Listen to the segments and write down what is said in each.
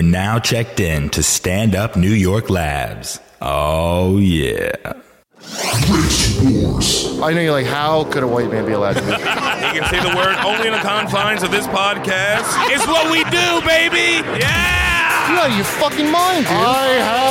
are now checked in to Stand Up New York Labs. Oh, yeah. I know you're like, how could a white man be allowed to do You can say the word only in the confines of this podcast. It's what we do, baby! Yeah! You're out of your fucking mind, dude. I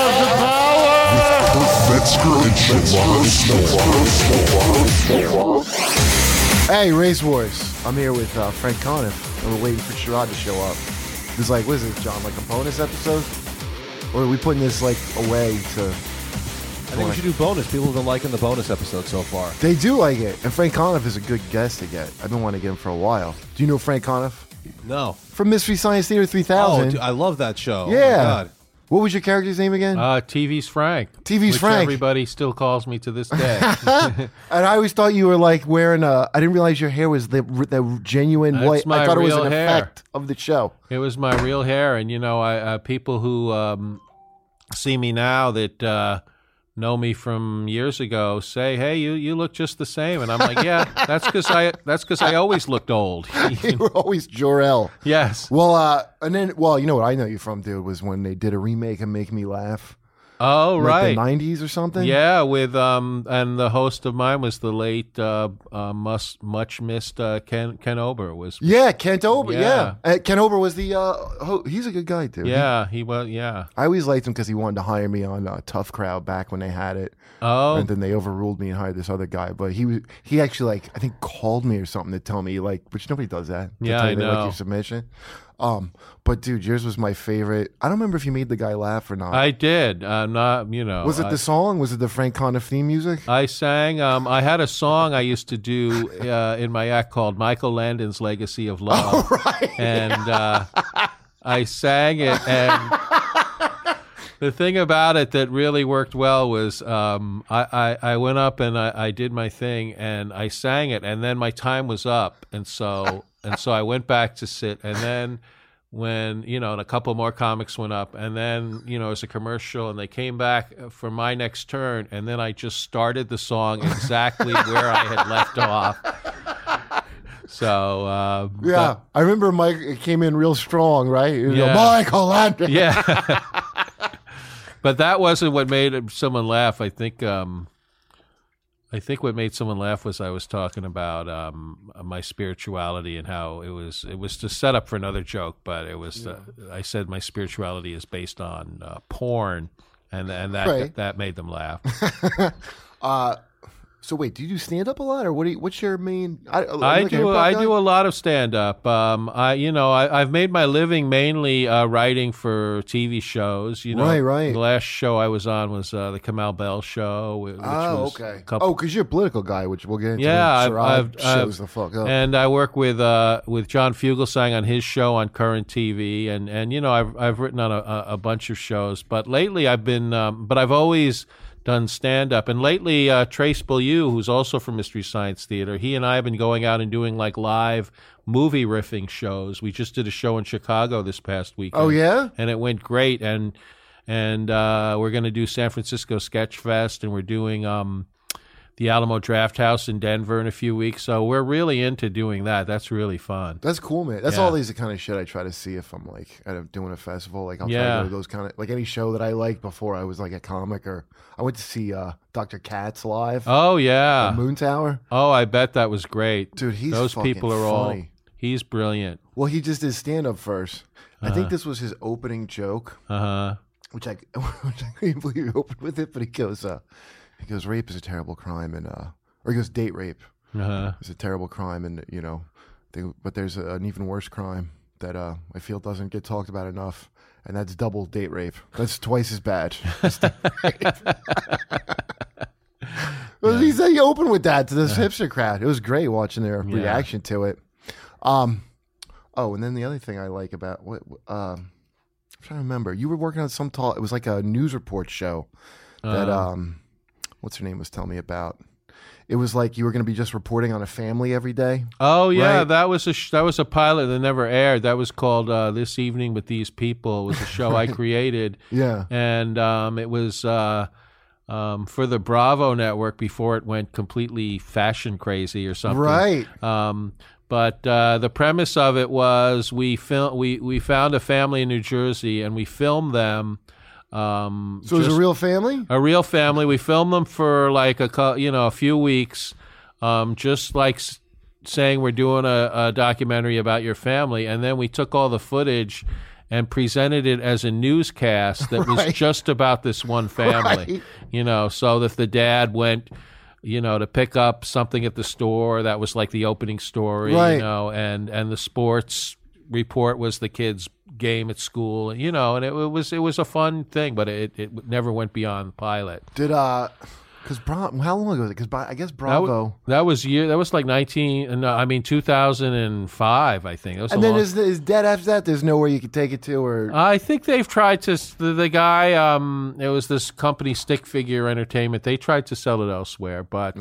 have the power! Hey, Race Wars. I'm here with Frank Conniff, and we're waiting for Sherrod to show up. It's like, what is this, John, like a bonus episode? Or are we putting this, like, away to... I think we should do bonus. People have been liking the bonus episode so far. They do like it. And Frank Conniff is a good guest to get. I've been wanting to get him for a while. Do you know Frank Conniff? No. From Mystery Science Theater 3000. Oh, dude, I love that show. Yeah. Oh, my God. What was your character's name again? TV's Frank. TV's which Frank. Everybody still calls me to this day. And I always thought you were like wearing I didn't realize your hair was the genuine That's white. my I thought it was real an hair. effect of the show. It was my real hair, and I people who see me now that know me from years ago say, "Hey, you look just the same," and I'm like, "Yeah, that's because I always looked old." You were always Jor-El. Yes. Well, and then you know what I know you from, dude, was when they did a remake of Make Me Laugh. Oh, like right. the 90s or something? Yeah, with and the host of mine was the late much missed Ken Ober was. Yeah, Kent Ober. Yeah. Yeah. Ken Ober was the he's a good guy, dude. Yeah, he was. Yeah. I always liked him because he wanted to hire me on Tough Crowd back when they had it. Oh. And then they overruled me and hired this other guy. But he actually I think called me or something to tell me which nobody does that. To Yeah, tell I you they like know. your submission. But dude, yours was my favorite. I don't remember if you made the guy laugh or not. I did. Not, Was it the song? Was it the Frank Conniff theme music? I sang. I had a song I used to do in my act called Michael Landon's Legacy of Love. Oh, right. And I sang it. And the thing about it that really worked well was I went up and I did my thing and I sang it. And then my time was up. And so I went back to sit. And then when, and a couple more comics went up, and then, it was a commercial, and they came back for my next turn, and then I just started the song exactly where I had left off. So, I remember Mike came in real strong, right? Yeah. Michael Landon. Yeah. But that wasn't what made someone laugh. I think what made someone laugh was I was talking about my spirituality and how it was to set up for another joke, but it was I said my spirituality is based on porn, and that Right. that made them laugh. So wait, do you do stand up a lot, or what's your main? I do a lot of stand up. I've made my living mainly writing for TV shows. Right. The last show I was on was the Kamau Bell show. Which was okay. a couple- Because you're a political guy, which we'll get into. Yeah, Sherrod shows the fuck up. And I work with John Fugelsang on his show on Current TV, and I've written on a bunch of shows, but lately I've been, but I've always done stand up, and lately Trace Beaulieu, who's also from Mystery Science Theater, he and I have been going out and doing like live movie riffing shows. We just did a show in Chicago this past weekend. Oh yeah, and it went great, and we're going to do San Francisco Sketch Fest, and we're doing the Alamo Draft House in Denver in a few weeks. So we're really into doing that. That's really fun. that's cool, man. That's Yeah. always the kind of shit I try to see if I'm like doing a festival. Like I'll try to Yeah. go to those kind of like any show that I liked before I was like a comic, or I went to see Dr. Katz live. Oh yeah. at Moon Tower. Oh, I bet that was great. Dude, he's those fucking people are funny. all. He's brilliant. Well, he just did stand up first. I think this was his opening joke, which I can't believe he opened with it. But he goes, rape is a terrible crime, and or he goes, date rape is a terrible crime, and but there's an even worse crime that I feel doesn't get talked about enough, and that's double date rape. That's twice as bad. Well, he opened with that to this hipster crowd. It was great watching their reaction to it. And then the other thing I like about I'm trying to remember. You were working on some tall. It was like a news report show that what's her name was telling me about. It was like you were going to be just reporting on a family every day. Oh yeah, right? that was a pilot that never aired. That was called This Evening with These People. It was a show I created. Yeah, and it was for the Bravo network before it went completely fashion crazy or something. right. But the premise of it was we found a family in New Jersey and we filmed them. So it was a real family? A real family. We filmed them for like a few weeks, just like saying we're doing a documentary about your family, and then we took all the footage and presented it as a newscast that was just about this one family. So that the dad went, to pick up something at the store, that was like the opening story, and the sports report was the kids' game at school, and it was a fun thing, but it never went beyond the pilot. Did because how long ago was it? Because I guess Bravo. That was like 2005, I think. And then is dead after that? There's nowhere you could take it to, or I think they've tried to. The guy, it was this company, Stick Figure Entertainment. They tried to sell it elsewhere, but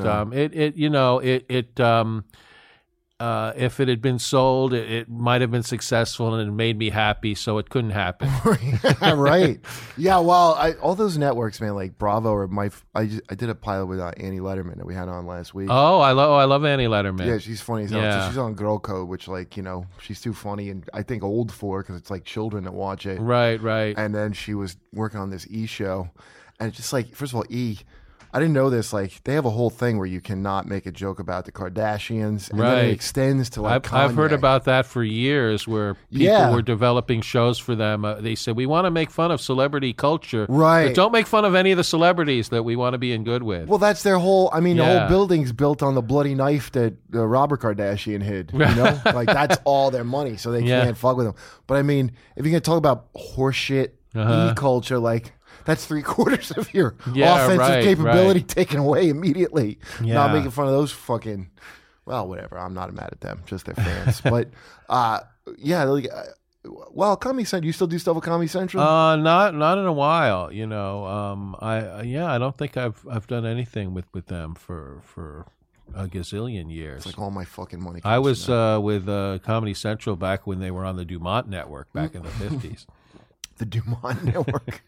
if it had been sold, it might have been successful, and it made me happy, so it couldn't happen. Right. Yeah, well, all those networks, man, like Bravo or I did a pilot with Annie Letterman that we had on last week. Oh, I love Annie Letterman. Yeah, she's funny as hell. Yeah. So she's on Girl Code, which, she's too funny and I think old for because it's like children that watch it. Right. And then she was working on this E! show. And it's just like, first of all, E! I didn't know this. Like, they have a whole thing where you cannot make a joke about the Kardashians, and then it extends to like I've heard about that for years, where people were developing shows for them. They said, we want to make fun of celebrity culture, but don't make fun of any of the celebrities that we want to be in good with. Well, that's their whole. I mean, the whole building's built on the bloody knife that Robert Kardashian hid. Like that's all their money, so they can't fuck with them. But I mean, if you're gonna talk about horseshit culture, like. That's 3/4 of your offensive capability taken away immediately. Not making fun of those fucking, whatever. I'm not mad at them, just their fans. But Comedy Central. You still do stuff with Comedy Central? Not in a while. I don't think I've done anything with them for a gazillion years. It's like all my fucking money. I was with Comedy Central back when they were on the Dumont Network back in the 50s. The Dumont Network.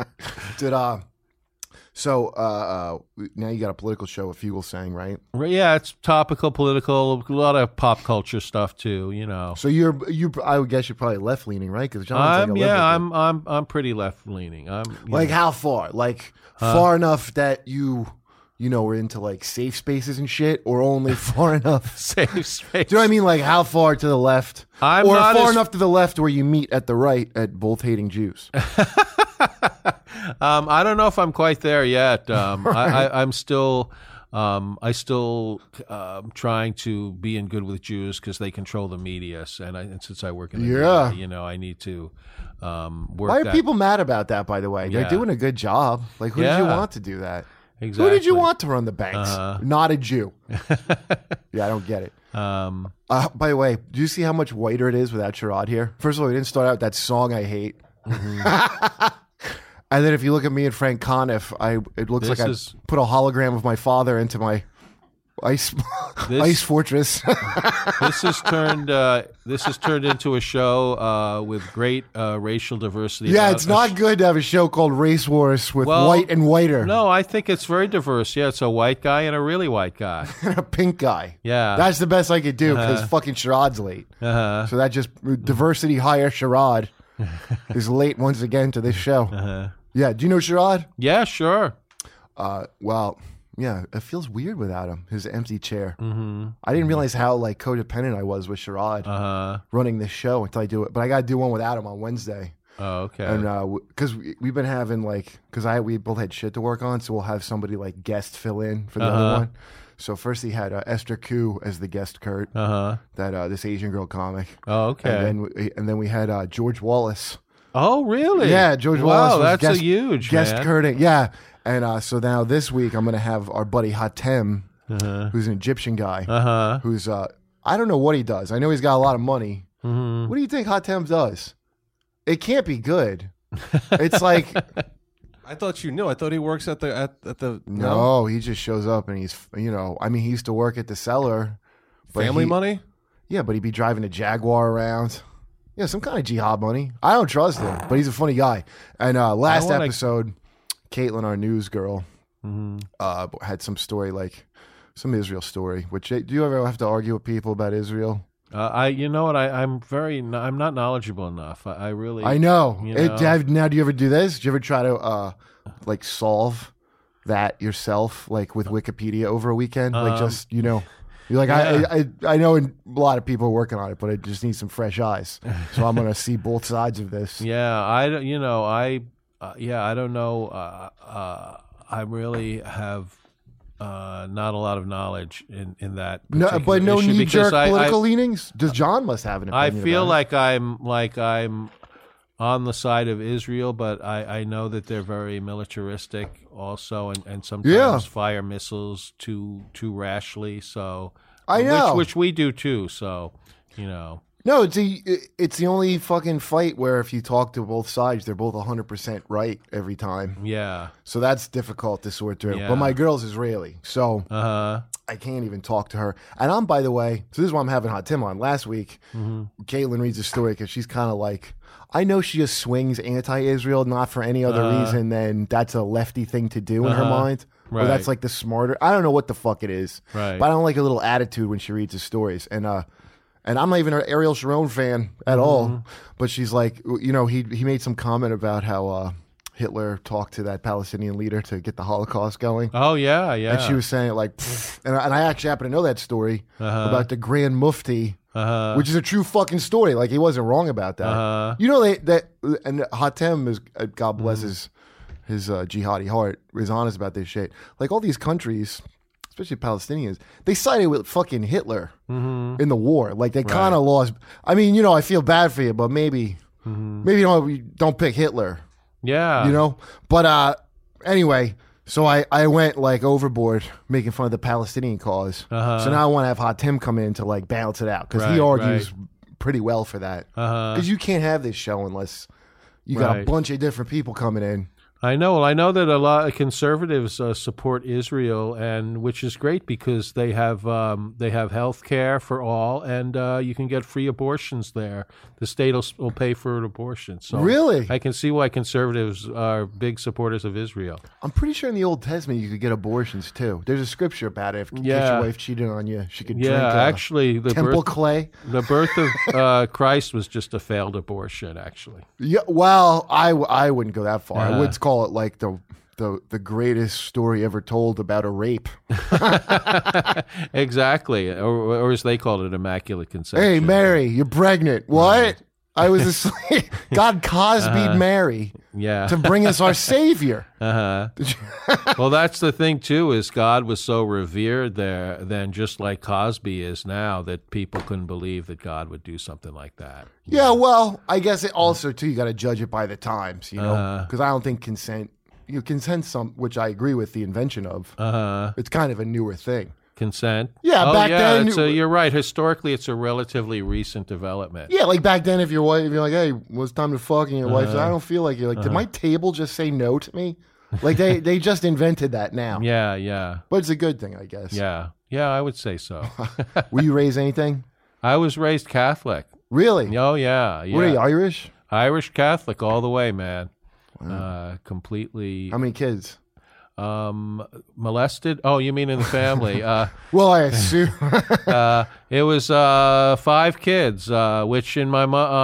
Now you got a political show with Fugelsang, right? Yeah, it's topical, political, a lot of pop culture stuff too. So I would guess you're probably left leaning, right? Because I'm pretty left leaning. How far? Like far enough that we're into like safe spaces and shit, or only far enough safe space. Do you know what I mean? Like how far to the left, or far enough to the left where you meet at the right at both hating Jews? I don't know if I'm quite there yet. I'm still trying to be in good with Jews because they control the media, and since I work in the media, I need to work. Why are people mad about that? By the way, they're doing a good job. Like, who did you want to do that? Exactly. Who did you want to run the banks? Not a Jew. I don't get it. By the way, do you see how much whiter it is without Sherrod here? First of all, we didn't start out with that song I hate. Mm-hmm. And then if you look at me and Frank Conniff, it looks like I put a hologram of my father into my ice fortress. This has turned into a show with great racial diversity. Yeah, it's not good to have a show called Race Wars with white and whiter. No, I think it's very diverse. Yeah, it's a white guy and a really white guy. And a pink guy. Yeah. That's the best I could do because fucking Sherrod's late. So that just diversity hire Sherrod is late once again to this show. Yeah, do you know Sherrod? Yeah, sure. Yeah, it feels weird without him. His empty chair. Mm-hmm. I didn't realize how codependent I was with Sherrod running this show until I do it. But I got to do one without him on Wednesday. Oh, okay. And because we've been having we both had shit to work on, so we'll have somebody guest fill in for the other one. So first he had Esther Koo as the guest Kurt, that this Asian girl comic. Oh, okay. And then we had George Wallace. Oh, really? Yeah, George Wallace. Wow, that's a huge guest man. Kurting. Yeah. And so now this week I'm going to have our buddy Hatem, who's an Egyptian guy, who's I don't know what he does. I know he's got a lot of money. Mm-hmm. What do you think Hatem does? It can't be good. It's like I thought you knew. I thought he works at the No, he just shows up and he's he used to work at the Cellar. Family money? Yeah, but he'd be driving a Jaguar around. Yeah, some kind of jihad money. I don't trust him, but he's a funny guy. And last episode, Caitlin, our news girl, had some story, some Israel story. Which do you ever have to argue with people about Israel? You know what? I'm not knowledgeable enough. I really. I know. You know. Now, do you ever do this? Do you ever try to like solve that yourself, like with Wikipedia over a weekend? Like just you're like I know a lot of people are working on it, but I just need some fresh eyes. So I'm gonna see both sides of this. Yeah, I don't know. I really have. Not a lot of knowledge in that. No, but no issue knee-jerk because political leanings. Does John must have an opinion? I feel about like I'm on the side of Israel, but I know that they're very militaristic also, and sometimes fire missiles too rashly. So I know, which we do too. So you know. No, it's the only fucking fight where if you talk to both sides, they're both 100% right every time. Yeah. So that's difficult to sort through. Yeah. But my girl's Israeli, so I can't even talk to her. And I'm, by the way, so this is why I'm having Hot Tim on. Last week, Caitlin reads a story because she's kind of like, I know she just swings anti-Israel, not for any other reason than that's a lefty thing to do in her mind. Right. Or that's like the smarter. I don't know what the fuck it is. Right. But I don't like a little attitude when she reads the stories. And I'm not even an Ariel Sharon fan at all. But she's like, he made some comment about how Hitler talked to that Palestinian leader to get the Holocaust going. Oh, yeah. And she was saying it like, and I actually happen to know that story about the Grand Mufti, which is a true fucking story. Like, he wasn't wrong about that. You know, and Hatem is, God bless his jihadi heart, is honest about this shit. Like, all these countries, especially Palestinians, they sided with fucking Hitler in the war. Like, they kind of lost. I mean, I feel bad for you, but maybe don't pick Hitler. Yeah. But anyway, so I went like overboard making fun of the Palestinian cause. So now I want to have Hot Tim come in to like balance it out because he argues pretty well for that. Because you can't have this show unless you got a bunch of different people coming in. I know. Well, I know that a lot of conservatives support Israel, and which is great because they have health care for all, and you can get free abortions there. The state will pay for an abortion. So really, I can see why conservatives are big supporters of Israel. I'm pretty sure in the Old Testament you could get abortions too. There's a scripture about it. If your wife cheated on you, she could drink actually, the temple clay. The birth of Christ was just a failed abortion, actually. Yeah, well, I wouldn't go that far. I would call it like the greatest story ever told about a rape. Exactly, or as they called it, immaculate conception. Hey, Mary, you're pregnant. What? I was asleep. God Cosby'd Mary to bring us our Savior. Well, that's the thing, too, is God was so revered there then, just like Cosby is now, that people couldn't believe that God would do something like that. Yeah, well, I guess it also, too, you got to judge it by the times, because I don't think consent, which I agree with the invention of, it's kind of a newer thing. Consent? Yeah, back then. You're right. Historically, it's a relatively recent development. Yeah, like back then, if you're like, hey, well, it's time to fuck, and your wife says, I don't feel like you're like, did my table just say no to me? Like, they just invented that now. Yeah. But it's a good thing, I guess. Yeah, I would say so. Were you raised anything? I was raised Catholic. Really? Oh, yeah. What are you, Irish? Irish Catholic all the way, man. Wow. Completely. How many kids? Molested? Oh, you mean in the family? Well, I assume it was 5 kids, which in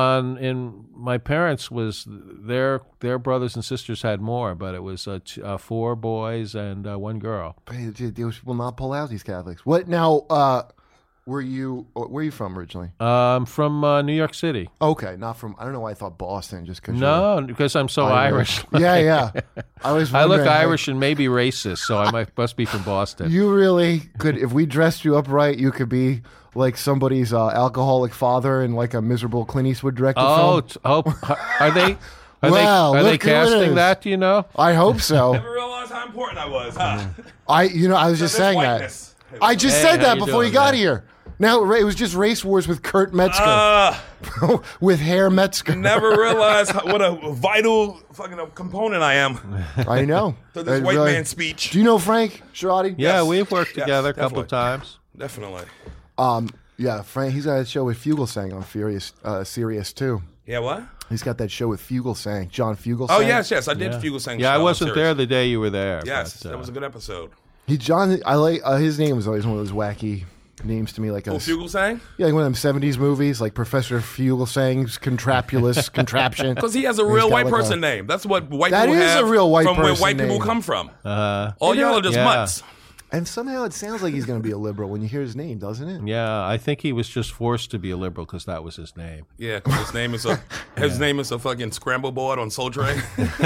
my parents was their brothers and sisters had more, but it was 4 boys and 1 girl. Those will not pull out, these Catholics. What now? Where are you from originally? From New York City. Okay, not from. I don't know why I thought Boston. Just because. No, because I'm so Irish. Yeah. I look Irish and maybe racist, so I must be from Boston. You really could. If we dressed you up right, you could be like somebody's alcoholic father in like a miserable Clint Eastwood directed film. Are they? Are they casting that? Do you know? I hope so. Never realized how important I was. Huh? I was just saying whiteness. That. I just said that before you got here. Now, it was just Race Wars with Kurt Metzger. With Herr Metzger. Never realized what a vital fucking component I am. I know. To this white man speech. Do you know Frank Sherati? Yeah, we've worked together a couple of times. Definitely. Yeah, Frank, he's got a show with Fugelsang on Sirius too. Yeah, what? He's got that show with Fugelsang, John Fugelsang. Oh, yes, I did Fugelsang. Yeah, I wasn't there the day you were there. Yes, that was a good episode. I like his name was always one of those wacky names to me like a Fugelsang? yeah, like one of them 70s movies, like Professor Fugelsang's Contrapulous Contraption. Because he has a real white person name. That's what white That people is have a real white from where person white people name. come from. All y'all are just mutts. And somehow it sounds like he's going to be a liberal when you hear his name, doesn't it? Yeah, I think he was just forced to be a liberal because that was his name. Yeah, because his name is a fucking scramble board on Soul Train.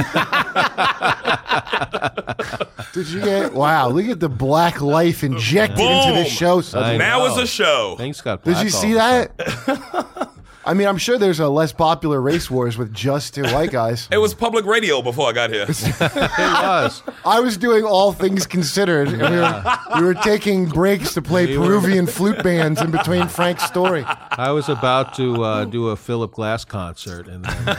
Did you get? Wow! Look at the black life injected into this show. Suddenly. Now know. it's a show. Things got Did black you all see the that? I mean, I'm sure there's a less popular race wars with just two white guys. It was public radio before I got here. time. It was. I was doing All Things Considered, and we were taking breaks to play Peruvian flute bands in between Frank's story. I was about to do a Philip Glass concert, and then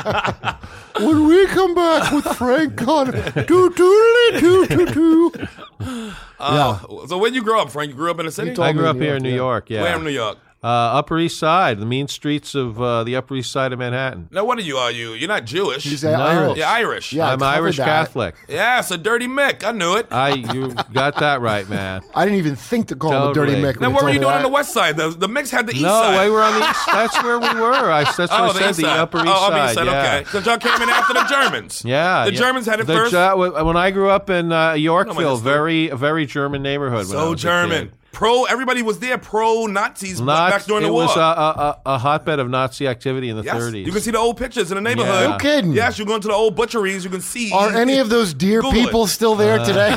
When we come back with Frank Connor, doo-doo-doo-doo-doo. Yeah. So where you grow up, Frank? You grew up in the city? told I grew me up New here York, in New yeah. York. Yeah, Where in New York? Upper East Side, the mean streets of the Upper East Side of Manhattan. Now, what are you? You're not Jewish. He's No. Irish. You're Irish. Yeah, I I'm covered Irish that. Catholic. Yeah, it's a dirty Mick. I knew it. You got that right, man. I didn't even think to call him a dirty Totally. Mick. Now, when what he were you told doing me on the west side? The Micks had the east No, side. we were on the east. That's where we were. That's what I the said. east The side. Upper East Oh, Side. east side. Yeah. Okay. Because y'all came in after the Germans. Yeah, The yeah. Germans had it The first. when I grew up in Yorkville, history. a very German neighborhood. when I So was a German. kid. Everybody was there pro-Nazis back during the it war. was a hotbed of Nazi activity in the Yes. 30s. You can see the old pictures in the neighborhood. Yeah. No kidding. Yes, you go into the old butcheries, you can see. Are any of those dear Google people it. still there today?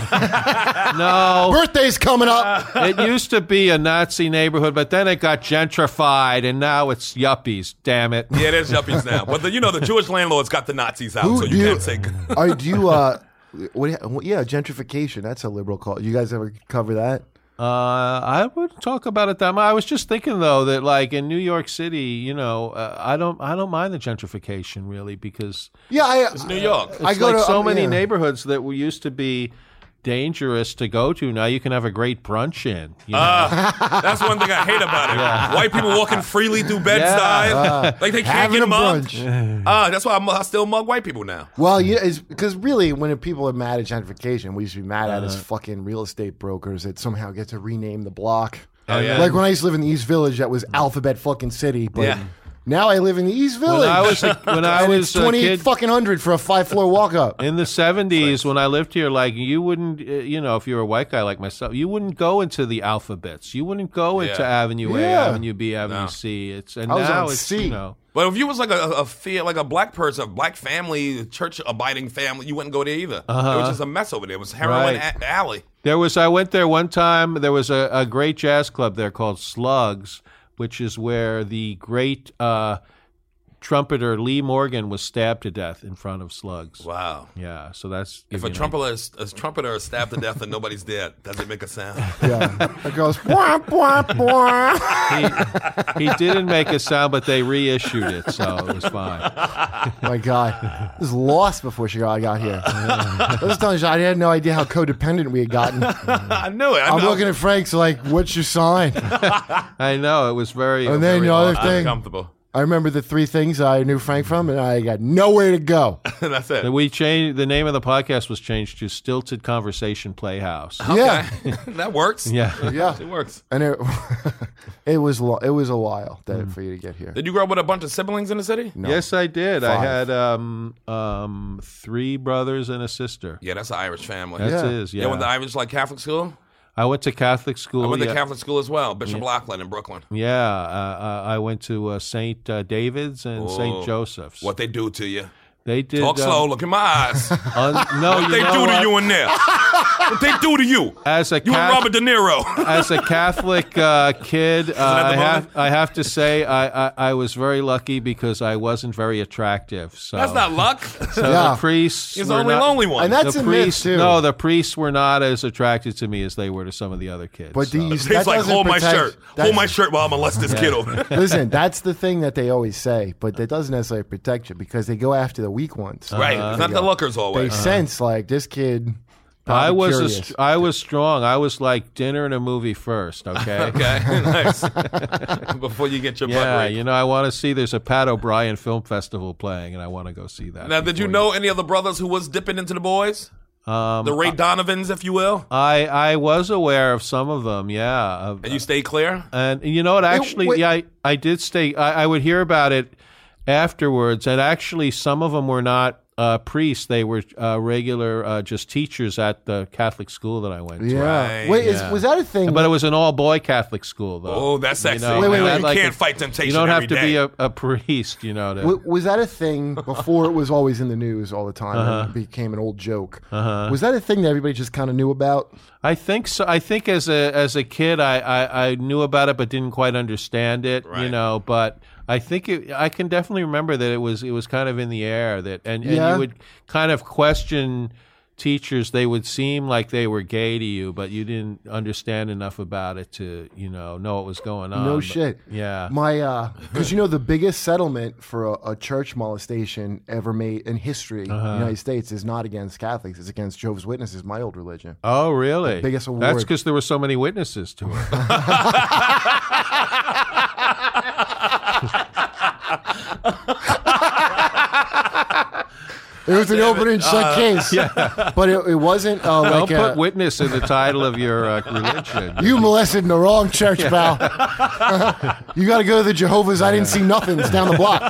No, Birthday's coming up. it used to be a Nazi neighborhood, but then it got gentrified, and now it's yuppies. Damn it! Yeah, there's yuppies now. But the Jewish landlords got the Nazis out, so do you can't say. Do you, yeah, gentrification. That's a liberal call. You guys ever cover that? I wouldn't talk about it that much. I was just thinking though that like in New York City, I don't mind the gentrification really because Yeah, It's New York. it's I go like to so many yeah. neighborhoods that we used to be dangerous to go to. Now you can have a great brunch in. You know? That's one thing I hate about it. White people walking freely through Bed-Stuy. Like they can't having get a mugged. brunch. That's why I still mug white people now. Well, yeah, it's because really, when people are mad at gentrification, we used to be mad at as fucking real estate brokers that somehow get to rename the block. Oh, yeah. Like when I used to live in the East Village, that was Alphabet fucking City. But Yeah. now I live in the East Village. When I and was it's a 28 kid fucking hundred for a 5-floor walk up. in the 70s, when I lived here, like you wouldn't, if you were a white guy like myself, you wouldn't go into the alphabets. You wouldn't go into Avenue A, Yeah. Avenue B, Avenue C. I was Now on it's C. But if you was like a black person, a black family, church abiding family, you wouldn't go there either. It was just a mess over there. It was heroin Right. alley. I went there one time. There was a great jazz club there called Slugs, which is where the great trumpeter Lee Morgan was stabbed to death in front of Slugs. Wow. Yeah, so that's If a trumpeter is stabbed to death and nobody's dead, does it make a sound? Yeah, it goes wah, wah, wah. He didn't make a sound, but they reissued it, so it was fine. My God, I was lost before she got here. I was telling you, I had no idea how codependent we had gotten. I knew it. I'm looking at Frank's like, "What's your sign?" I know it was very. And then very the other odd. thing, uncomfortable. I remember the 3 things I knew Frank from, and I got nowhere to go. That's it. We changed the name of the podcast was changed to Stilted Conversation Playhouse. Yeah, That works. Yeah. yeah, It works. and it was a while for you to get here. Did you grow up with a bunch of siblings in the city? No. Yes, I did. 5. I had 3 brothers and a sister. Yeah, that's an Irish family. That's Yeah. his. Yeah. You went to Irish Catholic school? I went to Catholic school. I went to yeah. Catholic school as well, Bishop Lachlan in Brooklyn. Yeah, I went to St. David's and St. Joseph's. What they do to you? They did. Talk slow. Look in my eyes. No, What they know do what? to you in there? What they do to you? As a You and Robert De Niro. As a Catholic kid, that the I have to say I was very lucky because I wasn't very attractive. So That's not luck. So Yeah. the priests. He's the were only not, lonely one. And that's the a myth priests, too. No, the priests were not as attracted to me as they were to some of the other kids. But so. these, He's that like, doesn't hold my protect- shirt. that's- Hold my shirt while I molest this kiddo. Listen, that's the thing that they always say, but that doesn't necessarily protect you because they go after the weak ones. Right. It's not the lookers They always. sense like this kid. I was curious. I was strong. I was like dinner and a movie first. Okay. Okay, nice. Before you get your butt Yeah, raped. I want to see. There's a Pat O'Brien Film Festival playing, and I want to go see that. Now, did you before know any of the brothers who was dipping into the boys? The Ray Donovans, if you will. I was aware of some of them, yeah. And you stayed clear? And you know what? Actually, I did stay. I would hear about it afterwards, and actually, some of them were not priests. They were regular just teachers at the Catholic school that I went to. Yeah. Wait, was that a thing? But it was an all-boy Catholic school, though. Oh, that's sexy. Wait. You can't fight temptation. You don't have to day. be a priest, Was that a thing before it was always in the news all the time and it became an old joke? Was that a thing that everybody just kind of knew about? I think so. I think as a kid, I knew about it but didn't quite understand it, but I think I can definitely remember that it was kind of in the air that, and you would kind of question teachers. They would seem like they were gay to you, but you didn't understand enough about it to know what was going on. No shit. Yeah. Because the biggest settlement for a church molestation ever made in history in the United States is not against Catholics. It's against Jehovah's Witnesses, my old religion. Oh, really? The biggest award. That's because there were so many witnesses to it. It was an open and shut case, but it wasn't. Don't put witness in the title of your religion. You molested in the wrong church, pal. You got to go to the Jehovah's. I didn't see nothing. It's down the block.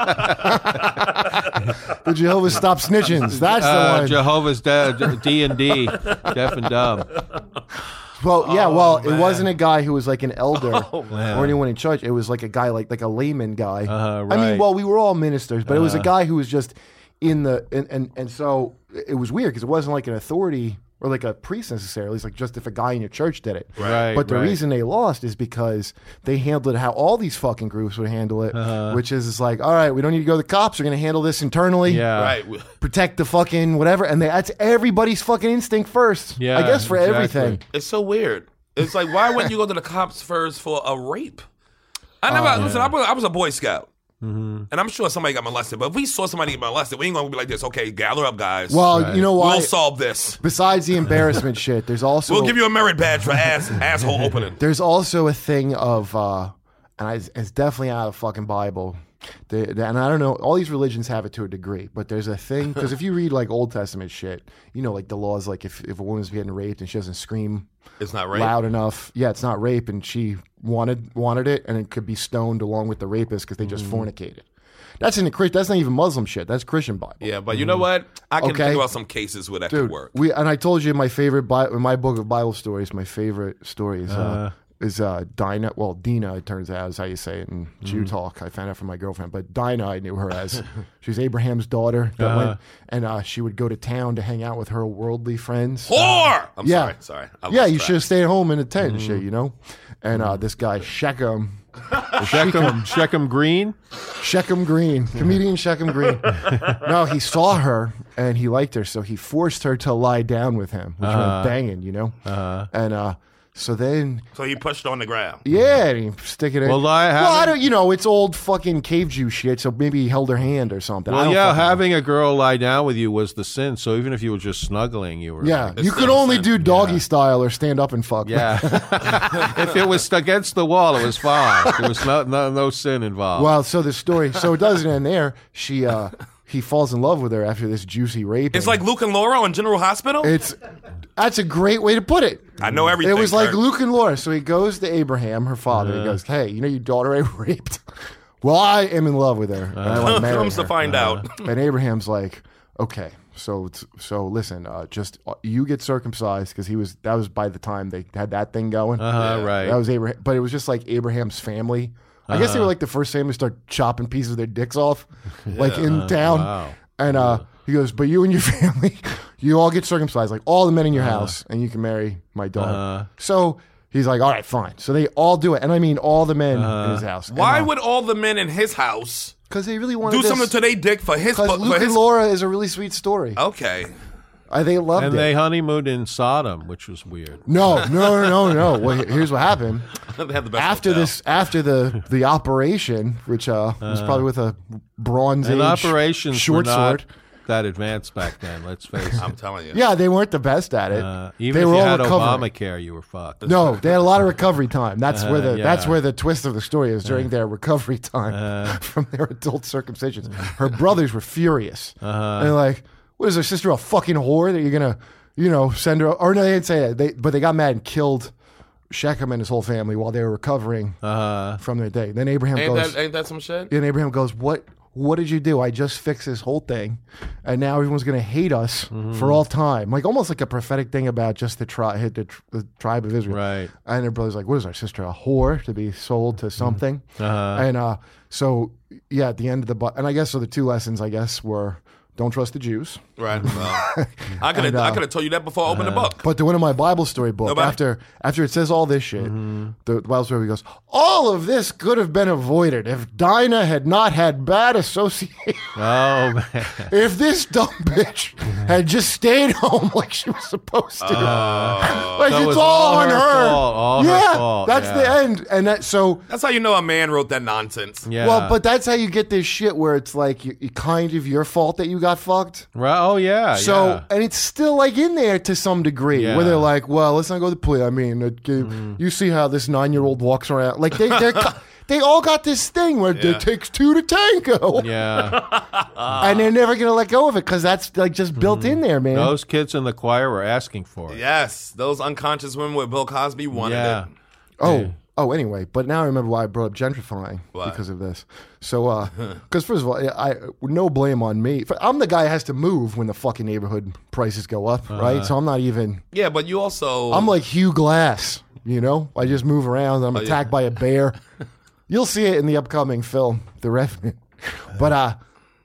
The Jehovah's Stop Snitchings. That's the one. Jehovah's D&D, deaf and dumb. Well, it wasn't a guy who was like an elder or anyone in church. It was like a guy, like a layman guy. Right. I mean, we were all ministers, but it was a guy who was just in the and so it was weird because it wasn't like an authority or like a priest necessarily. It's like just if a guy in your church did it. Right. But the reason they lost is because they handled it how all these fucking groups would handle it, which is it's like, all right, we don't need to go to the cops. We're going to handle this internally. Yeah. Right. Protect the fucking whatever. And that's everybody's fucking instinct first. Yeah, I guess for everything. It's so weird. It's like, why wouldn't you go to the cops first for a rape? Listen, I was a Boy Scout. Mm-hmm. And I'm sure somebody got molested, but if we saw somebody get molested, we ain't gonna be like this. Okay, gather up, guys. Well, you know why? We'll solve this. Besides the embarrassment shit, there's also we'll give you a merit badge for asshole opening. There's also a thing of, and it's definitely out of the fucking Bible. And I don't know, all these religions have it to a degree, but there's a thing because if you read like Old Testament shit, like the laws, like if a woman's getting raped and she doesn't scream, it's not rape. Loud enough. Yeah, it's not rape, and she wanted it, and it could be stoned along with the rapist because they just fornicated. That's that's not even Muslim shit. That's Christian Bible. Yeah, but you know what? I can think about some cases where that could work. And I told you my favorite in my book of Bible stories. My favorite story is Dinah. Well, Dina, it turns out, is how you say it in Jew talk. I found out from my girlfriend, but Dinah, I knew her as. She was Abraham's daughter that went, and she would go to town to hang out with her worldly friends. Whore! I'm sorry. You should have stayed home in a tent and shit, And this guy Shechem Green, comedian Shechem Green. No, he saw her and he liked her, so he forced her to lie down with him, which meant banging, and. So he pushed on the ground. Yeah, and he stick it in. Well, I don't. It's old fucking cave Jew shit. So maybe he held her hand or something. Well, having a girl lie down with you was the sin. So even if you were just snuggling, you were. Yeah, you could only do doggy style or stand up and fuck. Yeah, if it was against the wall, it was fine. There was no sin involved. Well, so the story. So it doesn't end there. He falls in love with her after this juicy rape. It's like Luke and Laura on General Hospital? That's a great way to put it. I know everything. It was like Luke and Laura. So he goes to Abraham, her father. He goes, hey, your daughter I raped? Well, I am in love with her. And I want to marry comes her. to find out. And Abraham's like, okay, so listen, just you get circumcised because that was by the time they had that thing going. Right. That was Abraham. But it was just like Abraham's family. I guess they were like the first family to start chopping pieces of their dicks off, like in town. Wow. And he goes, but you and your family, you all get circumcised, like all the men in your house, and you can marry my daughter. So he's like, all right, fine. So they all do it. And I mean all the men in his house. Why would all the men in his house because they really wanted do something to their dick for his Because Luke and Laura is a really sweet story. Okay. They loved it. And they honeymooned in Sodom, which was weird. No. Well, here's what happened. They had the best after the operation, which was probably with a Bronze Age operations short were not sword. That advanced back then, let's face it. I'm telling you. Yeah, they weren't the best at it. Even they if were you all had recovering. Obamacare, you were fucked. No, they had a lot of recovery time. That's yeah. where the twist of the story is during their recovery time from their adult circumcisions. Her brothers were furious. And they're like, what is her sister, a fucking whore that you're gonna, you know, send her? Or no, they didn't say that. But they got mad and killed Shechem and his whole family while they were recovering from their day. Then Abraham goes, ain't that some shit? and Abraham goes, what did you do? I just fixed this whole thing, and now everyone's going to hate us for all time. Like almost like a prophetic thing about just the tribe of Israel. Right. And their brother's like, what is our sister, a whore to be sold to something? And so, yeah, at the end of and I guess so the two lessons, I guess, were don't trust the Jews. Right. Well, I could have told you that before I opened the book. But the one in my Bible story book, after it says all this shit, the Bible story goes, all of this could have been avoided if Dinah had not had bad association. Oh, man. If this dumb bitch had just stayed home like she was supposed to. Like So it it's was all all on her her. fault, all her yeah, fault, that's yeah. the end. And That's how you know a man wrote that nonsense. Yeah. well, but that's how you get this shit where it's like you kind of your fault that you got fucked. Right. Oh, yeah. So, yeah. and it's still like in there to some degree Yeah. where they're like, well, let's not go to the police. I mean, you see how this 9-year-old walks around. Like they all got this thing where it takes two to tango. Yeah. And they're never going to let go of it because that's like just built in there, man. Those kids in the choir were asking for it. Yes, those unconscious women with Bill Cosby wanted Yeah. it. Oh, anyway, but now I remember why I brought up gentrifying Why? because of this. So, because first of all, no blame on me. I'm the guy that has to move when the fucking neighborhood prices go up, right? So I'm not even. Yeah, but you also. I'm like Hugh Glass, you know. I just move around. And I'm attacked by a bear. You'll see it in the upcoming film, The Revenant. But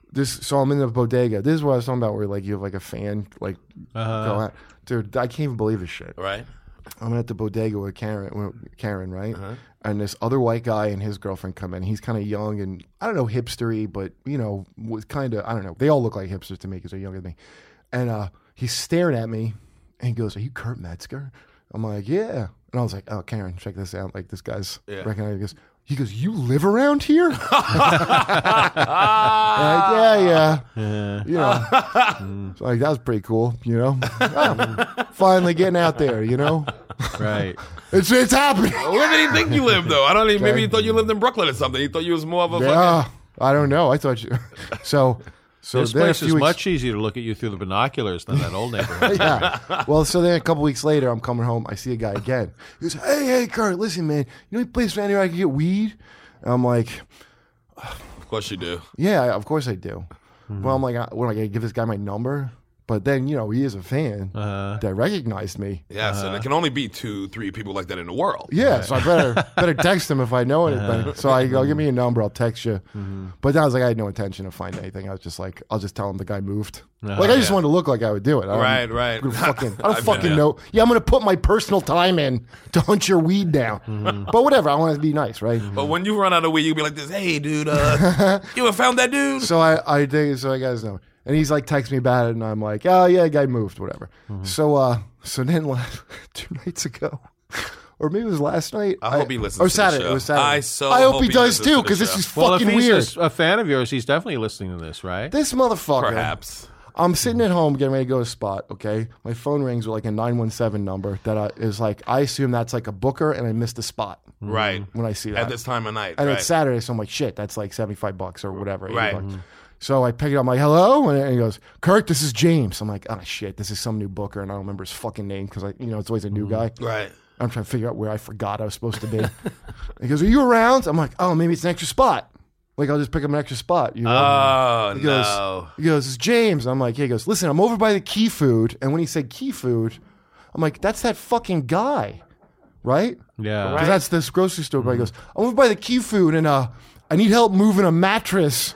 so I'm in the bodega. This is what I was talking about, where like you have like a fan, like go out. Dude, I can't even believe this shit. Right. I'm at the bodega with Karen, right? And this other white guy and his girlfriend come in. He's kind of young and, I don't know, hipstery, but, you know, was kind of, I don't know. They all look like hipsters to me because they're younger than me. And he's staring at me and he goes, are you Kurt Metzger? I'm like, yeah. And I was like, oh, Karen, check this out. Like, this guy's recognizing. He goes, you live around here? Yeah. You know. So like, that was pretty cool, you know. Finally getting out there, you know. Right. It's happening. Where did he think you lived, though? I don't even. Maybe he thought you lived in Brooklyn or something. He thought you was more of a. Yeah, I don't know. I thought you. So This then a place few is weeks- much easier to look at you through the binoculars than that old neighborhood. Yeah. Well, so then a couple weeks later, I'm coming home. I see a guy again. He goes, "Hey, Kurt, listen, man. You know any place around here I can get weed?" And I'm like, Of course you do. "Yeah, of course I do." Well, I'm like, "What am I gonna give this guy my number?" But then, you know, he is a fan that recognized me. Yes, and it can only be 2-3 people like that in the world. Yeah, so I better text him if I know anything. So I go, give me a number, I'll text you. But then I was like, I had no intention of finding anything. I was just like, I'll just tell him the guy moved. Like I just wanted to look like I would do it. I don't Right. I don't I've been fucking there. know. Yeah, I'm gonna put my personal time in to hunt your weed down. But whatever, I want to be nice, right? But when you run out of weed, you be like this. Hey, dude, you ever found that dude? So I did. So I guys know, and he's like texts me about it, and I'm like, oh yeah, guy moved, whatever. So then 2 nights ago, or maybe it was last night. I hope he listens Or to the Saturday. show. It was Saturday. I hope hope he he does listens too, to the because this show. is Well, fucking if he's weird. a fan of yours, he's definitely listening to this, right? This motherfucker. Perhaps. I'm sitting at home getting ready to go to Spot, okay? My phone rings with like a 917 number that is like, I assume that's like a booker and I missed a spot Right. when I see that. At this time of night. and right. it's Saturday, so I'm like, shit, that's like $75 or whatever. $80 Right. bucks. So I pick it up, I'm like, hello? And he goes, Kurt, this is James. I'm like, oh shit, this is some new booker and I don't remember his fucking name because it's always a new guy. Right. I'm trying to figure out where I forgot I was supposed to be. He goes, are you around? I'm like, oh, maybe it's an extra spot. Like, I'll just pick up an extra spot, you know? Oh, He goes, no. it's James. I'm like, he goes, listen, I'm over by the Key Food. And when he said Key Food, I'm like, that's that fucking guy, right? Yeah. Because that's this grocery store. But he goes, I'm over by the Key Food and I need help moving a mattress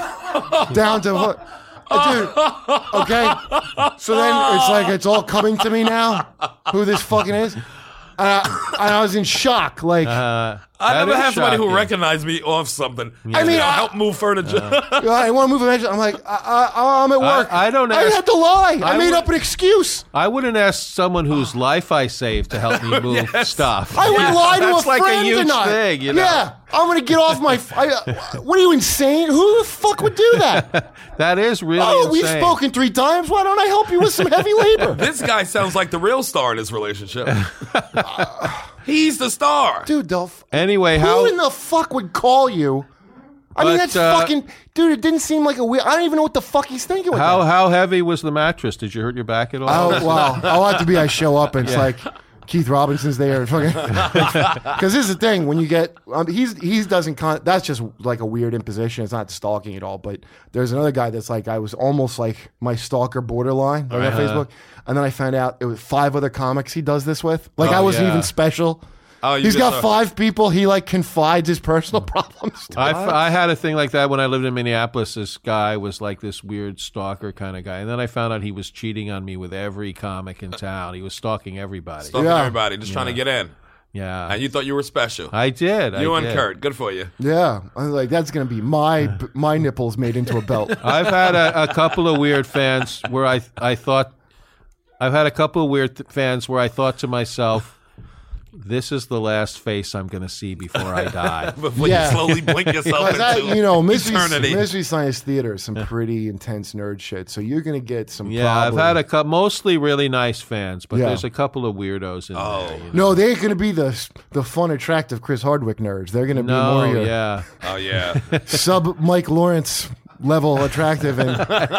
down to what? Dude, okay? So then it's like, it's all coming to me now, who this fucking is. And I was in shock. Like, I That never is had somebody who shocking. recognized me off something. I mean, help move furniture. I want to move a mattress. I'm like, I'm at work. I don't I ask- had to lie. I made would- up an excuse. I wouldn't ask someone whose life I saved to help me move stuff. I would lie to That's a like a friend huge tonight. thing, you know? Yeah, I'm gonna get off my. What are you, insane? Who the fuck would do that? That is really Oh, we've insane. spoken 3 times. Why don't I help you with some heavy labor, This guy sounds like the real star in this relationship. He's the star. dude? Anyway, Who how in the fuck would call you I mean, that's fucking... Dude, it didn't seem like a weird... I don't even know what the fuck he's thinking with that. How heavy was the mattress? Did you hurt your back at all? Oh, well, I'll have to be... I show up and it's like... Keith Robinson's there. Because this is the thing. When you get... he doesn't... That's just like a weird imposition. It's not stalking at all. But there's another guy that's like... I was almost like my stalker borderline on Facebook. And then I found out it was 5 other comics he does this with. Like, I wasn't even special. Oh, he's got 5 people he like confides his personal problems to. I had a thing like that when I lived in Minneapolis. This guy was like this weird stalker kind of guy, and then I found out he was cheating on me with every comic in town. He was stalking everybody. Stalking everybody, just trying to get in. Yeah, and you thought you were special. I did. You and Kurt, good for you. Yeah, I was like, that's gonna be my nipples made into a belt. I've had a couple of weird fans where I thought. I've had a couple of weird fans where I thought to myself, this is the last face I'm going to see before I die. Before you slowly blink yourself into eternity. Mystery Science Theater is some pretty intense nerd shit, so you're going to get some I've had a couple, mostly really nice fans, but there's a couple of weirdos in there. You know? No, they ain't going to be the fun, attractive Chris Hardwick nerds. They're going to be more your Oh, yeah. sub Mike Lawrence level attractive. And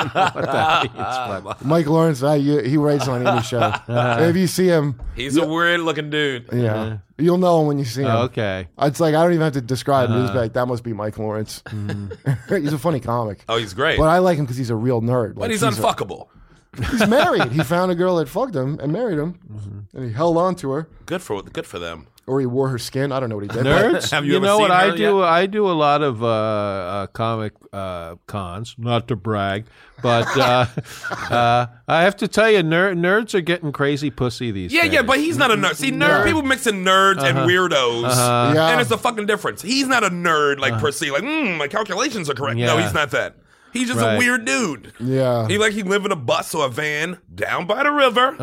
Mike Lawrence, he writes on any show. If you see him... He's a weird-looking dude. Yeah. You'll know him when you see him. Okay. It's like, I don't even have to describe him. He's like, that must be Mike Lawrence. He's a funny comic. Oh, he's great. But I like him because he's a real nerd. But he's unfuckable. He's married. He found a girl that fucked him and married him. And he held on to her. Good for them. Or he wore her skin. I don't know what he did. Nerds? Have you ever know seen what I her do? yet? I do a lot of comic cons, not to brag, but I have to tell you, nerds are getting crazy pussy these days. Yeah, but he's not a nerd. See, people mixing nerds and weirdos, and it's a fucking difference. He's not a nerd, like, per se, like, my calculations are correct. No, he's not that. He's just a weird dude. Yeah. He live in a bus or a van down by the river.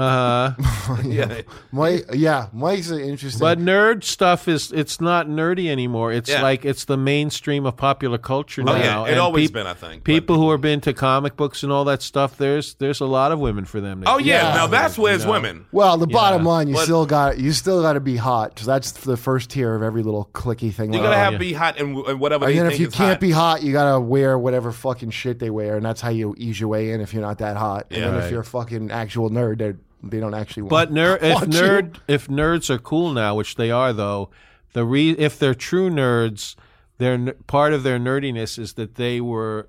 Mike's an interesting. But nerd stuff it's not nerdy anymore. It's like it's the mainstream of popular culture now. Yeah, it always been, I think. People who have been to comic books and all that stuff, there's a lot of women for them. Oh yeah, now that's where it's women. Well, the bottom line, you still got to be hot, because that's the first tier of every little clicky thing. You gotta be hot and whatever. And they then think if you is can't hot. be hot, you gotta wear whatever fucking shit they wear, and that's how you ease your way in if you're not that hot. And then if you're a fucking actual nerd, they don't actually want. But if nerds are cool now, which they are though, if they're true nerds, part of their nerdiness is that they were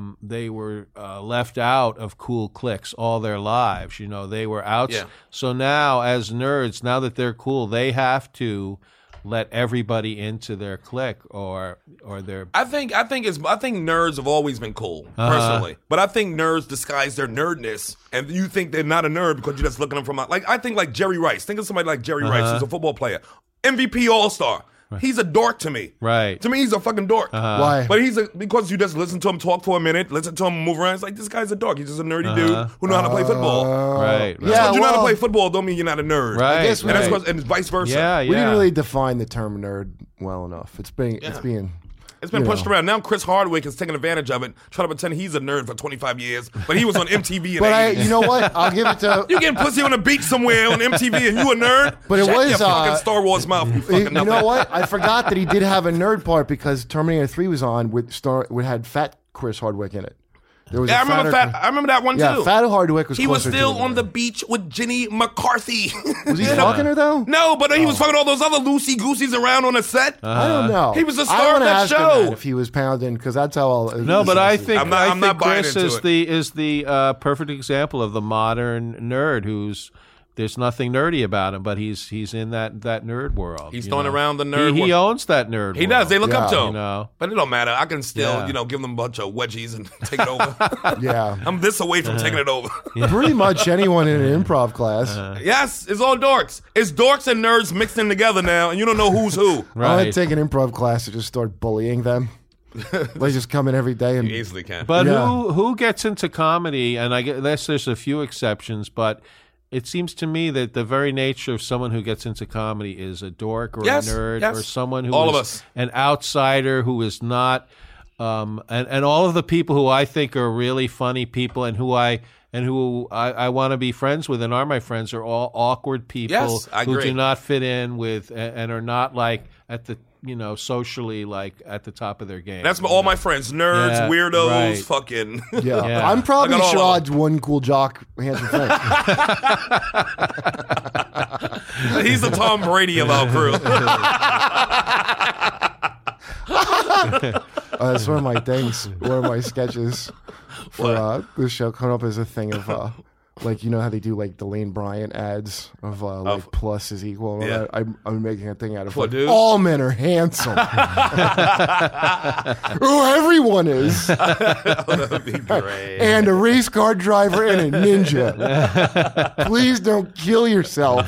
left out of cool cliques all their lives. You know, they were out. Yeah. So now, as nerds, now that they're cool, they have to let everybody into their clique or their. I think nerds have always been cool, personally. But I think nerds disguise their nerdness, and you think they're not a nerd because you're just looking at them from I think like Jerry Rice. Think of somebody like Jerry Rice, who's a football player, MVP All-Star. He's a dork to me. Right. To me, he's a fucking dork. Why? But because you just listen to him talk for a minute, listen to him move around. It's like, this guy's a dork. He's just a nerdy dude who knows how to play football. Right. Just because you know how to play football don't mean you're not a nerd. Right. I guess And that's because, and vice versa. Yeah. we didn't really define the term nerd well enough. It's being It's been pushed around. Now Chris Hardwick is taking advantage of it, trying to pretend he's a nerd for 25 years, but he was on MTV in the 80s. You know what? I'll give it to. You getting pussy on a beach somewhere on MTV and you a nerd? But it Shut was, your fucking Star Wars mouth. You fucking You know what? I forgot that he did have a nerd part because Terminator 3 was on with had fat Chris Hardwick in it. There was I remember that one too. Fat Hardwick was. He was closer still to on the beach with Jenny McCarthy. Was he fucking her though? No, but he was fucking all those other loosey gooseys around on the set. I don't know. He was the I star of wanna that ask him show. that if he was pounding, because that's how I'll. No, but I think I'm not buying Chris into is the perfect example of the modern nerd who's. There's nothing nerdy about him, but he's in that nerd world. He's throwing around the nerd. He owns that nerd. He world. does. They look up to him. You know. But it don't matter. I can still, give them a bunch of wedgies and take it over. Yeah. I'm this away from taking it over. Pretty much anyone in an improv class. Yes, it's all dorks. It's dorks and nerds mixed in together now, and you don't know who's who. I want Right. to take an improv class to just start bullying them. They just come in every day and You easily can. But Yeah. who gets into comedy? And I guess there's a few exceptions, but it seems to me that the very nature of someone who gets into comedy is a dork or Yes, a nerd yes. or someone who All of is us. an outsider who is not. And all of the people who I think are really funny people and who I want to be friends with and are my friends are all awkward people Yes, I who agree. do not fit in with and are not like at the socially like at the top of their game. That's all my friends, nerds, Yeah, weirdos, right. fucking. Yeah. Yeah. I'm probably I got all of Sherrod's one cool jock, handsome friend. He's the Tom Brady of our crew. That's one of my things, one of my sketches for this show coming up as a thing of like, you know how they do like the Lane Bryant ads of like plus is equal and all Yeah. that? I'm making a thing out of What, like, dude? all men are handsome. Oh, everyone is. That'd be great. And a race car driver and a ninja. Please don't kill yourself.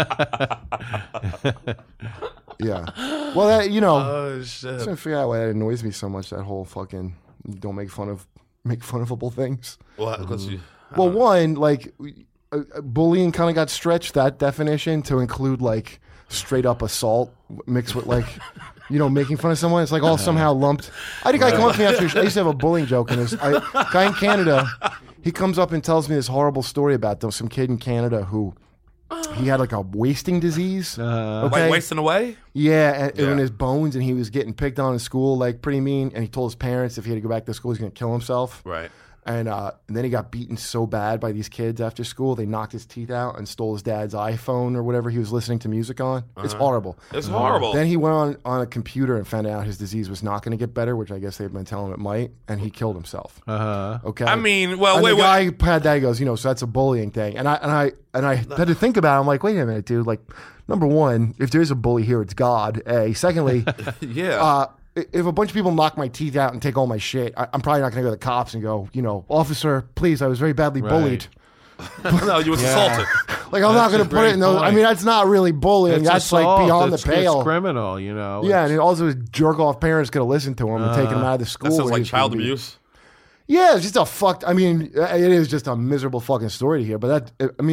Yeah. Well, that, Oh shit. I'm trying to figure out why that annoys me so much. That whole fucking don't make funable things. What? Cause you, Well, one, like bullying kind of got stretched, that definition, to include like straight up assault mixed with like making fun of someone. It's like all somehow lumped. I think I come up to me after I used to have a bullying joke, and this guy in Canada, he comes up and tells me this horrible story about some kid in Canada who. He had like a wasting disease. like wasting away? Yeah, Yeah. in his bones, and he was getting picked on in school, like pretty mean. And he told his parents if he had to go back to school, he's going to kill himself. Right. And then he got beaten so bad by these kids after school, they knocked his teeth out and stole his dad's iPhone or whatever he was listening to music on. It's horrible. It's horrible. Then he went on a computer and found out his disease was not going to get better, which I guess they've been telling him it might, and he killed himself. Okay. I mean, well, And wait, the guy wait. had that. He goes, so that's a bullying thing. And I had to think about it. I'm like, wait a minute, dude. Like, number one, if there's a bully here, it's God. A. Secondly, Yeah. if a bunch of people knock my teeth out and take all my shit, I'm probably not going to go to the cops and go, officer, please, I was very badly bullied. No, you was assaulted. Like, I'm not going to a put it in great those. I point. mean, that's not really bullying. It's That's assault. like beyond It's the pale. criminal, Yeah, and it also his jerk off parents could have listened to him and taken him out of the school. That sounds where like he's gonna child be. abuse. Yeah, it's just a fucked. I mean, it is just a miserable fucking story to hear. But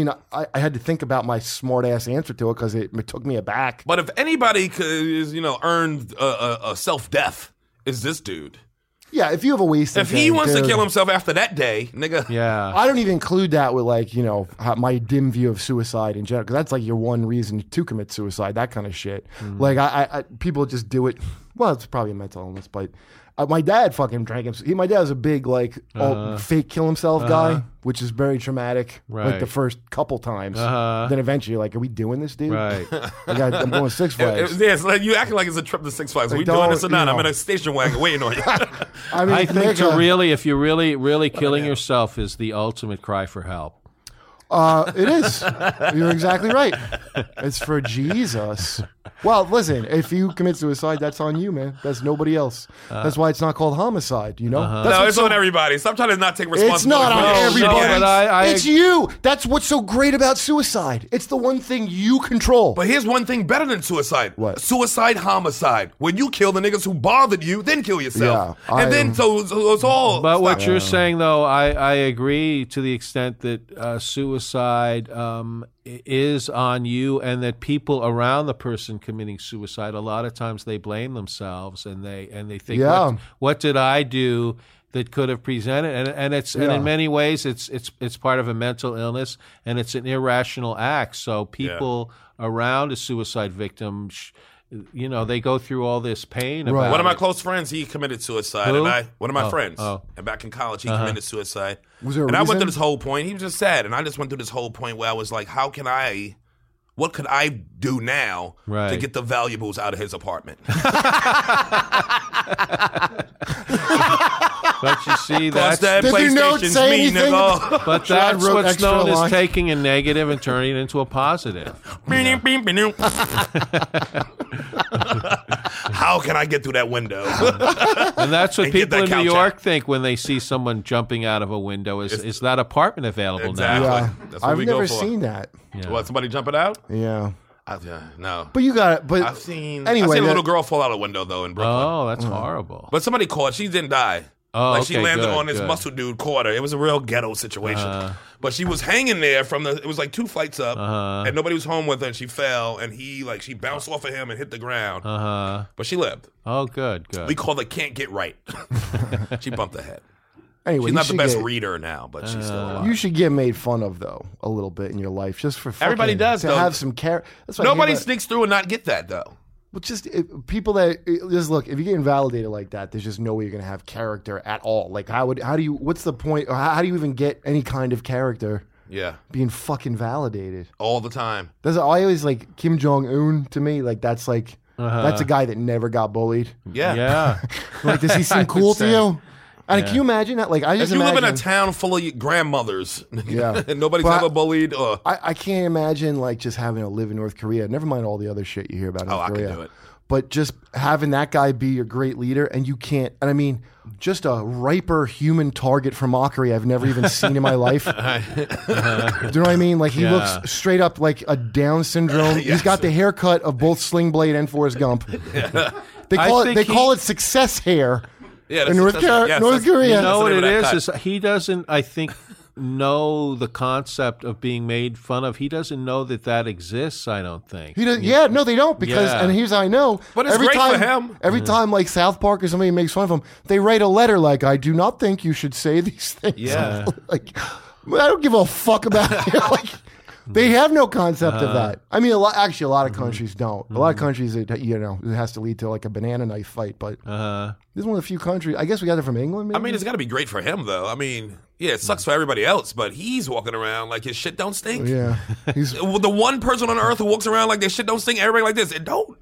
I had to think about my smart ass answer to it because it took me aback. But if anybody could, earned a self-death, is this dude. Yeah, if you have a wasted If he thing, wants to dude, kill himself after that day, nigga. Yeah. I don't even include that with like my dim view of suicide in general, because that's like your one reason to commit suicide, that kind of shit. Like I people just do it. Well, it's probably a mental illness, but my dad fucking drank him. My dad was a big like fake kill himself guy, which is very traumatic. Like Right. the first couple times, then eventually you're like, are we doing this, dude? Right. I'm going Six Flags. Yeah, it's like you acting like it's a trip to Six Flags. Are we doing don't, this or not? you I'm in know. a station wagon waiting on you. I mean, I think Nick, if you're really killing yourself is the ultimate cry for help. it is. You're exactly right. It's for Jesus. Well, listen, if you commit suicide, that's on you, man. That's nobody else. That's why it's not called homicide, That's No, what's it's so- on everybody. Stop trying to not take responsibility. It's not on for your shit. everybody. but I- it's you. That's what's so great about suicide. It's the one thing you control. But here's one thing better than suicide. What? Suicide homicide. When you kill the niggas who bothered you, then kill yourself. Yeah, and then so it's all. But what stop. you're saying, though, I agree to the extent that suicide is on you, and that people around the person committing suicide, a lot of times they blame themselves and they think, Yeah. what did I do that could have presented? And in many ways it's part of a mental illness, and it's an irrational act. So people around a suicide victim, they go through all this pain Right. about One of my it. close friends, he committed suicide, Who? and one of my friends, oh. and back in college, he committed suicide. Was there a and I went reason? through this whole point. He was just sad, and I just went through this whole point where I was like, what could I do now to Right. get the valuables out of his apartment? But you see, Plus that's that Did the note PlayStation's say me, anything? nigga. But Chad that's wrote what's extra known as lines. taking a negative and turning it into a positive. How can I get through that window? And that's what And get people that in New couch York out. think when they see someone jumping out of a window. Is that apartment available Exactly. now? Yeah. That's what I've we go never for. seen that. What, somebody jumping out? Yeah. No. But you got it. But I've seen anyway, a that- little girl fall out a window, though, in Brooklyn. Oh, that's horrible. But somebody caught. She didn't die. Oh, like she okay, landed good, on this good. muscle dude, caught her. It was a real ghetto situation. But she was hanging there it was like 2 flights up, and nobody was home with her, and she fell, and she bounced off of him and hit the ground. But she lived. Oh, good. We call her Can't Get Right. She bumped her head. anyway, She's you not the should best get- reader now, but she's still alive. You should get made fun of though a little bit in your life, just for fucking, Everybody does, to though. have some care. That's what I Nobody hear about- sneaks through and not get that, though. Well, just people that just look. If you get invalidated like that, there's just no way you're gonna have character at all. Like, how do you? What's the point? Or how do you even get any kind of character? Yeah. Being fucking validated All the time. I always like Kim Jong Un to me. Like that's like that's a guy that never got bullied. Yeah. Yeah. Like, does he seem cool to you? And can you imagine that? Like, I just If you imagine, live in a town full of grandmothers, Yeah. and nobody's But ever bullied, I can't imagine like just having to live in North Korea. Never mind all the other shit you hear about North I Korea. can do it. But just having that guy be your great leader, and you can't. And I mean, just a riper human target for mockery I've never even seen in my life. Do you know what I mean? Like, he looks straight up like a Down syndrome. Yes. He's got the haircut of both Sling Blade and Forrest Gump. They call it success hair. Yeah, in North Korea. You know what That's the it name of is? that He doesn't, I think, know the concept of being made fun of. He doesn't know that exists, I don't think. He does, yeah, no, they don't, because, Yeah. and here's how I know. But it's every great time, for him. Every time, like, South Park or somebody makes fun of him, they write a letter like, I do not think you should say these things. Yeah. Like, I don't give a fuck about it. Like, they have no concept of that. I mean, a lot of countries don't. A lot of countries, it has to lead to like a banana knife fight. But this is one of the few countries. I guess we got it from England. Maybe? I mean, it's got to be great for him, though. I mean, yeah, it sucks for everybody else, but he's walking around like his shit don't stink. Yeah, he's The one person on earth who walks around like their shit don't stink, everybody like this, it don't.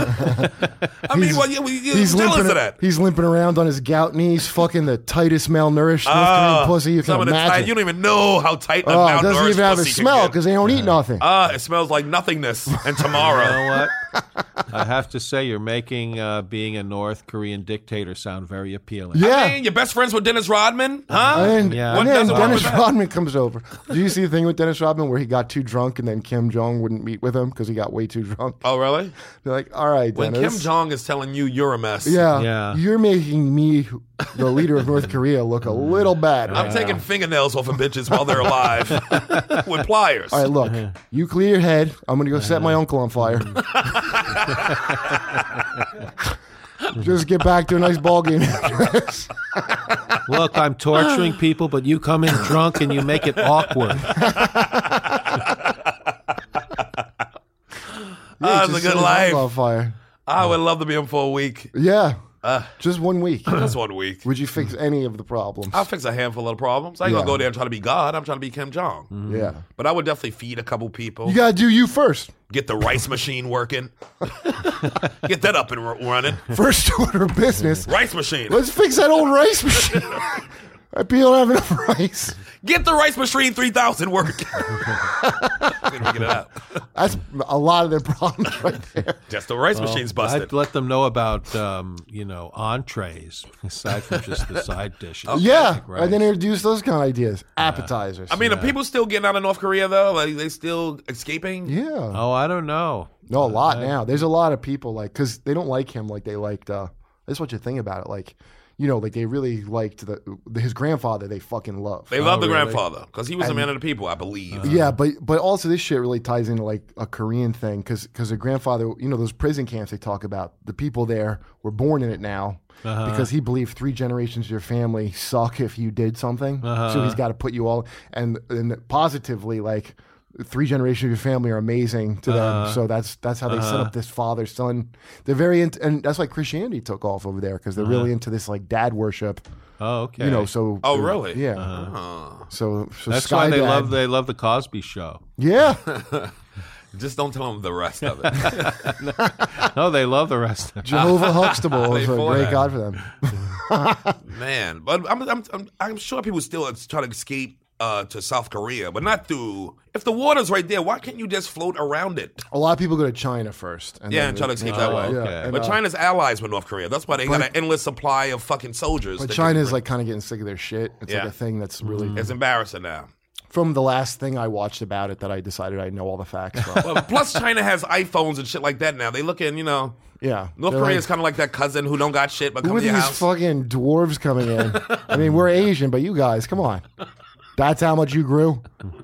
I mean, well, yeah, he's tell us limping. to that. He's limping around on his gout knees, fucking the tightest malnourished North Korean pussy you can Some of the imagine. tight, you don't even know how tight a Oh, it doesn't malnourished even have a pussy can smell get. because they don't eat nothing. It smells like nothingness and tomorrow. You know what? I have to say, you're making being a North Korean dictator sound very appealing. Yeah. I mean, you're best friends with Dennis Rodman, huh? And, Yeah. and What then doesn't work Dennis with that? Rodman comes over. Did you see the thing with Dennis Rodman where he got too drunk and then Kim Jong wouldn't meet with him because he got way too drunk? Oh, really? They're like, all right, When Dennis. Kim Jong is telling you you're a mess. Yeah, you're making me, the leader of North Korea, look a little bad. I'm right taking now. fingernails off of bitches while they're alive with pliers. All right, look, you clear your head. I'm going to go set my uncle on fire. Just get back to a nice ball game after this. Look, I'm torturing people, but you come in drunk and you make it awkward. It's a Just good set his life. uncle on fire. I would love to be him for a week. Yeah, just 1 week. Just 1 week. Would you fix any of the problems? I'll fix a handful of problems. I ain't Yeah. gonna go there and try to be God. I'm trying to be Kim Jong. Yeah. But I would definitely feed a couple people. You got to do you first. Get the rice machine working. Get that up and running. First order of business. Rice machine. Let's fix that old rice machine. People don't have enough rice. Get the rice machine 3000 working. Get it out. That's a lot of their problems right there. Just the rice machine's busted. I'd let them know about, entrees aside from just the side dishes. Yeah, Right. and then introduce those kind of ideas. Appetizers. I mean, are people still getting out of North Korea though? Like they still escaping? yeah. Oh, I don't know. No, a lot now. There's a lot of people like because they don't like him like they liked. That's what you think about it. Like, like they really liked his grandfather. They fucking love. They love the really? grandfather because he was a man of the people, I believe. Yeah, but also this shit really ties into like a Korean thing because the grandfather, those prison camps they talk about, the people there were born in it now because he believed 3 generations of your family suck if you did something. So he's got to put you all and positively like 3 generations of your family are amazing to them. So that's how they set up this father son. They're very into, and that's why Christianity took off over there because they're really into this like dad worship. Oh, okay. So Oh, really? Yeah. So That's Sky why Dad- they love the Cosby Show. Yeah. Just don't tell them the rest of it. No, they love the rest of it. Jehovah Huxtable They is a for great that. God for them. Man, but I'm sure people still try to escape to South Korea, but not through. If the water's right there, why can't you just float around it? A lot of people go to China first. Yeah, and try to escape that way. okay. and, But China's allies with North Korea. That's why they got an endless supply of fucking soldiers. But that China's can- like kind of getting sick of their shit. It's like Yeah. a thing that's really It's embarrassing now. from the last thing I watched about it that I decided I know all the facts from. Well, plus, China has iPhones and shit like that now. They looking, Yeah, North They're Korea's like, kind of like that cousin who don't got shit but who come are to your these house. fucking dwarves coming in? I mean, we're Asian, but you guys, come on. That's how much you grew.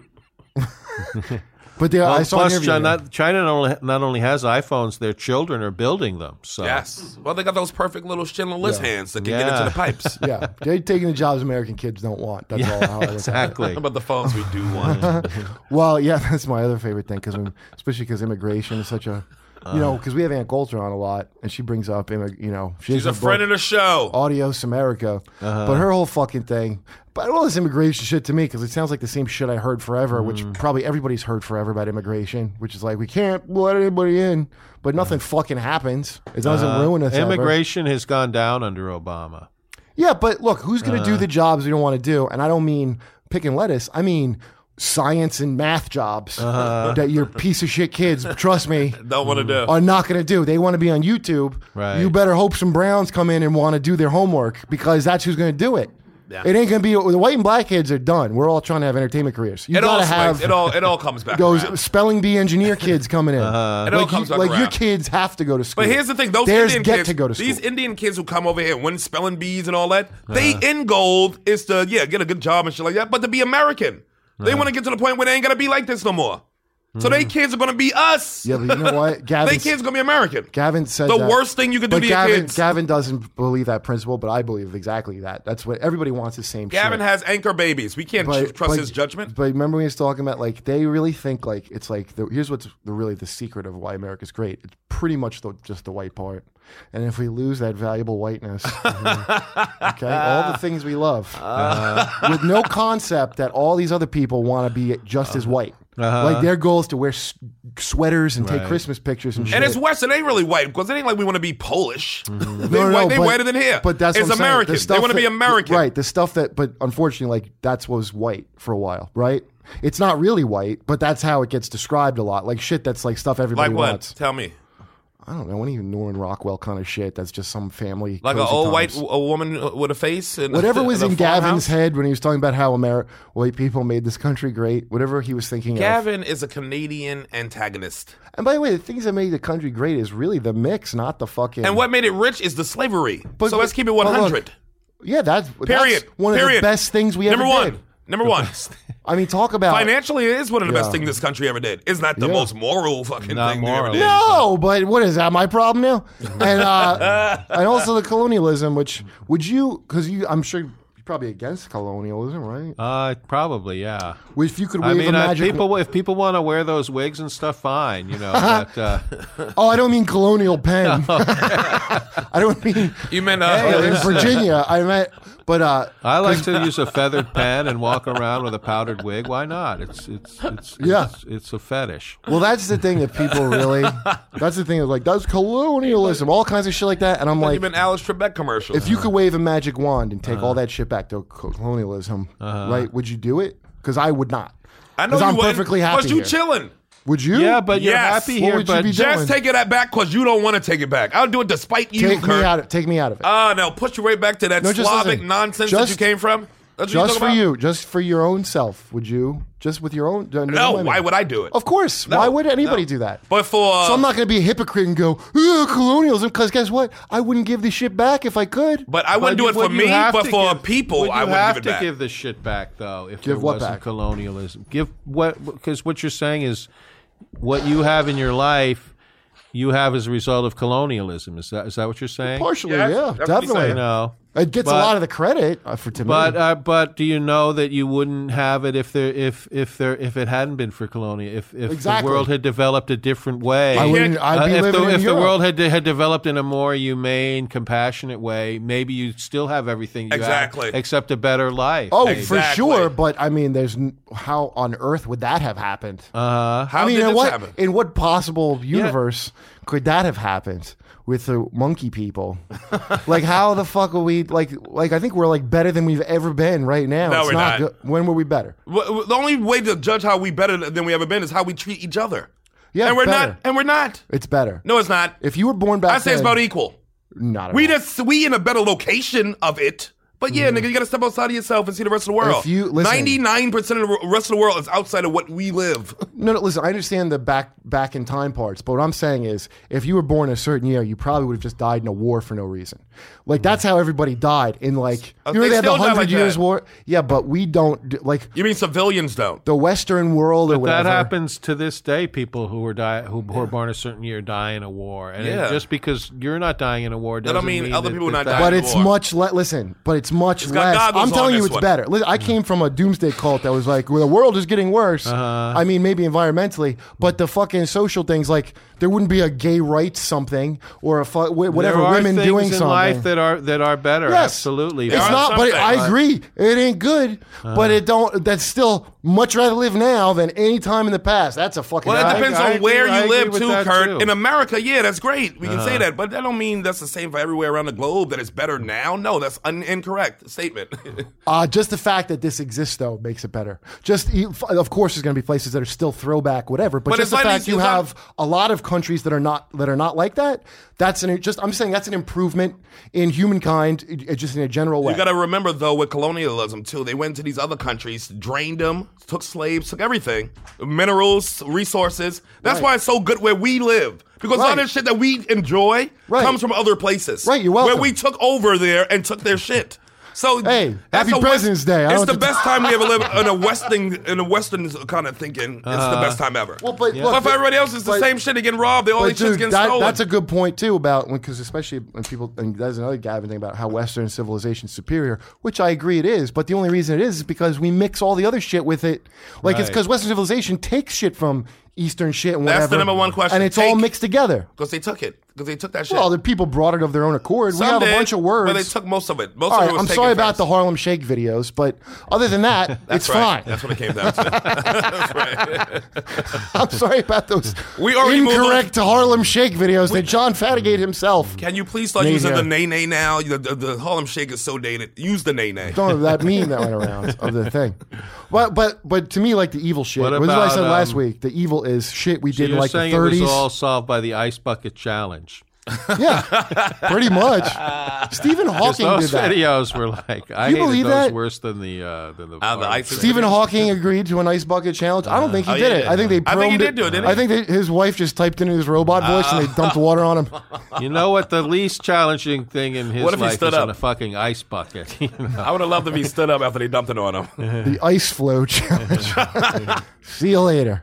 But I saw an Plus, interview. China not only has iPhones, their children are building them. So Yes. Well, they got those perfect little Schindler-List hands that can get Yeah. into the pipes. Yeah, they're taking the jobs American kids don't want. That's all. How I look at it. exactly. How about the phones we do want? Well, yeah, that's my other favorite thing because especially because immigration is such a You know, because we have Aunt Coulter on a lot, and she brings up, She's a friend of the show. Adios America. But her whole fucking thing, but all this immigration shit to me, because it sounds like the same shit I heard forever, which probably everybody's heard forever about immigration, which is like, we can't let anybody in, but nothing fucking happens. It doesn't ruin us ever. Immigration has gone down under Obama. Yeah, but look, who's going to do the jobs we don't want to do? And I don't mean picking lettuce. I mean science and math jobs that your piece of shit kids, trust me, don't want to do. Are not going to do. They want to be on YouTube. Right. You better hope some Browns come in and want to do their homework, because that's who's going to do it. Yeah. It ain't going to be the white and black kids are done. We're all trying to have entertainment careers. You got to have it all comes back. Those around. spelling bee engineer kids coming in. It all comes back around. Your kids have to go to school. But here's the thing: those Theirs Indian get kids, to go to school. these Indian kids who come over here and win spelling bees and all that, they end goal is to get a good job and shit like that, but to be American. They want to get to the point where they ain't gonna be like this no more. So they kids are gonna be us. Yeah, but you know what? They kids gonna be American. Gavin said the that. worst thing you could do to your kids. Gavin doesn't believe that principle, but I believe exactly that. That's what everybody wants. The same. Gavin shit. has anchor babies. We can't trust his judgment. But remember when he was talking about, like, they really think like it's like here's what's really the secret of why America's great. It's pretty much just the white part. And if we lose that valuable whiteness, okay, all the things we love, with no concept that all these other people want to be just as white. Like their goal is to wear sweaters and take Christmas pictures and shit. And it's Western, it ain't really white, because it ain't like we want to be Polish. They but, whiter than here. But that's it's what I'm American. saying. They want to be American. Right. The stuff that, but unfortunately, like, that's what was white for a while, right? It's not really white, but that's how it gets described a lot. Like shit that's like stuff everybody like what? wants. Tell me. I don't know, any Norman Rockwell kind of shit. That's just some family. Like an old times. white woman with a face? And whatever was in Gavin's farmhouse? head when he was talking about how white people made this country great, whatever he was thinking Gavin is a Canadian antagonist. And by the way, the things that made the country great is really the mix, not the fucking... And what made it rich is the slavery. But let's keep it 100. look, yeah, that's Period. one of the best things we ever did. Number one. I mean, talk about... Financially, it is one of the best things this country ever did. It's not the most moral fucking Not thing moral. they ever did. No, but what is that? My problem now? And also the colonialism, which would you? Because I'm sure you're probably against colonialism, right? Probably, yeah. If you could I wave mean, a magic. if people want to wear those wigs and stuff, fine, you know. But, Oh, I don't mean colonial pen. I don't mean You meant in Virginia. I meant, but I like to use a feathered pen and walk around with a powdered wig. Why not? It's a fetish. well, that's the thing that people really. That's the thing of like that's colonialism, all kinds of shit like that, and I'm like, you meant Alice Trebek commercials. if you could wave a magic wand and take all that shit back to colonialism, right? Would you do it? Because I would not. I know Because you I'm wouldn't, perfectly happy because you here. chilling. Would you? Yeah, but you're Yes. happy What here. would you But be doing? Just take it back because you don't want to take it back. I'll do it despite you, take Kurt. me out of it. No, push you right back to that No, just Slavic listen. nonsense that you came from. That's what Just you're talking about? just for your own self, would you? Just with your own? No, why would I do it? Of course. No, Why would anybody no. do that? But for So I'm not going to be a hypocrite and go, colonialism, because guess what? I wouldn't give this shit back if I could. But I wouldn't do it for me, but for people, I would would have give it to back. give the shit back, though. If Give there what wasn't back? colonialism, give what? Because what you're saying is, what you have in your life, you have as a result of colonialism. Is that what you're saying? Partially, Yes, yeah, that's what he's definitely. saying. No. It gets a But- lot of the credit for to me. But do you know that you wouldn't have it if it hadn't been for colonial, if Exactly. the world had developed a different way? I wouldn't. I'd be if living in the Europe. world had developed in a more humane, compassionate way, maybe you'd still have everything you Exactly. have, except a better life. Oh, Exactly. for sure. But I mean, how on earth would that have happened? How I mean, did in this what happen? in what possible universe could that have happened with the monkey people? Like, how the fuck are we like? I think we're like better than we've ever been right now. No, It's we're not. good. When were we better? The only way to judge how we better than we ever been is how we treat each other. Yeah, and we're better. not. And we're not. It's better. No, it's not. If you were born back I say it's then, about equal. not at We all. we in a better location of it. But yeah, nigga, you gotta step outside of yourself and see the rest of the world. If you- listen. 99% of the rest of the world is outside of what we live. No, listen, I understand the back in time parts, but what I'm saying is if you were born in a certain year, you probably would have just died in a war for no reason. Like, that's how everybody died in, like, you know, They they had the still die 100 like Years that. War. Yeah, but we don't, like, You mean civilians don't? the Western world or But whatever. that happens to this day. People who were born a certain year die in a war, and Yeah. just because you're not dying in a war doesn't don't mean other that- people that- not that- dying. But it's war. much less, listen, but it's much It's got less. goggles I'm telling on you, this it's one. better. Listen, I came from a doomsday cult that was like, well, the world is getting worse. I mean, maybe environmentally, but the fucking social things, like there wouldn't be a gay rights something or a whatever, there are women things doing in something. life that are better. Yes. Absolutely. It's are not, but something, I but- agree. It ain't good, but it don't. That's still much rather live now than any time in the past. That's a fucking. Well, it fact. depends I on where agree- I you agree live with too, that, Kurt. too. In America, yeah, that's great. We can say that, but that don't mean that's the same for everywhere around the globe. That it's better now. No, that's an incorrect statement. Just the fact that this exists, though, makes it better. Of course, there's going to be places that are still throwback, whatever. But But just it's the like fact these- you it's have a lot of countries that are not like that. I'm saying that's an improvement in humankind, just in a general way. You got to remember, though, with colonialism, too, they went to these other countries, drained them, took slaves, took everything, minerals, resources. That's why it's so good where we live. Because a lot of shit that we enjoy comes from other places. Right, you're welcome. Where we took over there and took their shit. So Hey, that's happy a President's Day. I It's don't the have to- best time we ever lived in a Western kind of thinking. It's the best time ever. Well, but But for everybody else, it's the same shit. They getting robbed. All But these shit's dude, getting stolen. that's a good point too about because especially when people and there's another Gavin thing about how Western civilization is superior, which I agree it is. But the only reason it is because we mix all the other shit with it. Like it's because Western civilization takes shit from Eastern shit and whatever. That's the number one question. and it's all Take. mixed together. Because they took it. Because they took that shit. Well, the people brought it of their own accord. Some we have did, a bunch of words. But they took most of it. Most all of right, it was I'm taken sorry about first. the Harlem Shake videos, but other than that, it's That's right. fine. That's what it came down to. That's right. I'm sorry about those We already moved on. incorrect Harlem Shake videos that John Fatigate himself. Can you please start Nay, using yeah. the nay-nay now? The Harlem Shake is so dated. Use the nay-nay. Don't know that meme that went around of the thing. But to me, like the evil shit. What This is what I said about, last week. The evil is shit we did in You're like the saying 30s. it was all solved by the ice bucket challenge. Yeah, pretty much. Stephen Hawking Those did that. videos were like, I You hated believe those that? worse than the ice- Stephen Hawking agreed to an ice bucket challenge. I don't think he Oh, did yeah. it. I think they I think he promed did do it, didn't he? I think his wife just typed in his robot voice and they dumped water on him. You know what? The least challenging thing in his What if he life stood is up? in a fucking ice bucket. You know? I would have loved if he stood up after they dumped it on him. The ice flow challenge. See you later.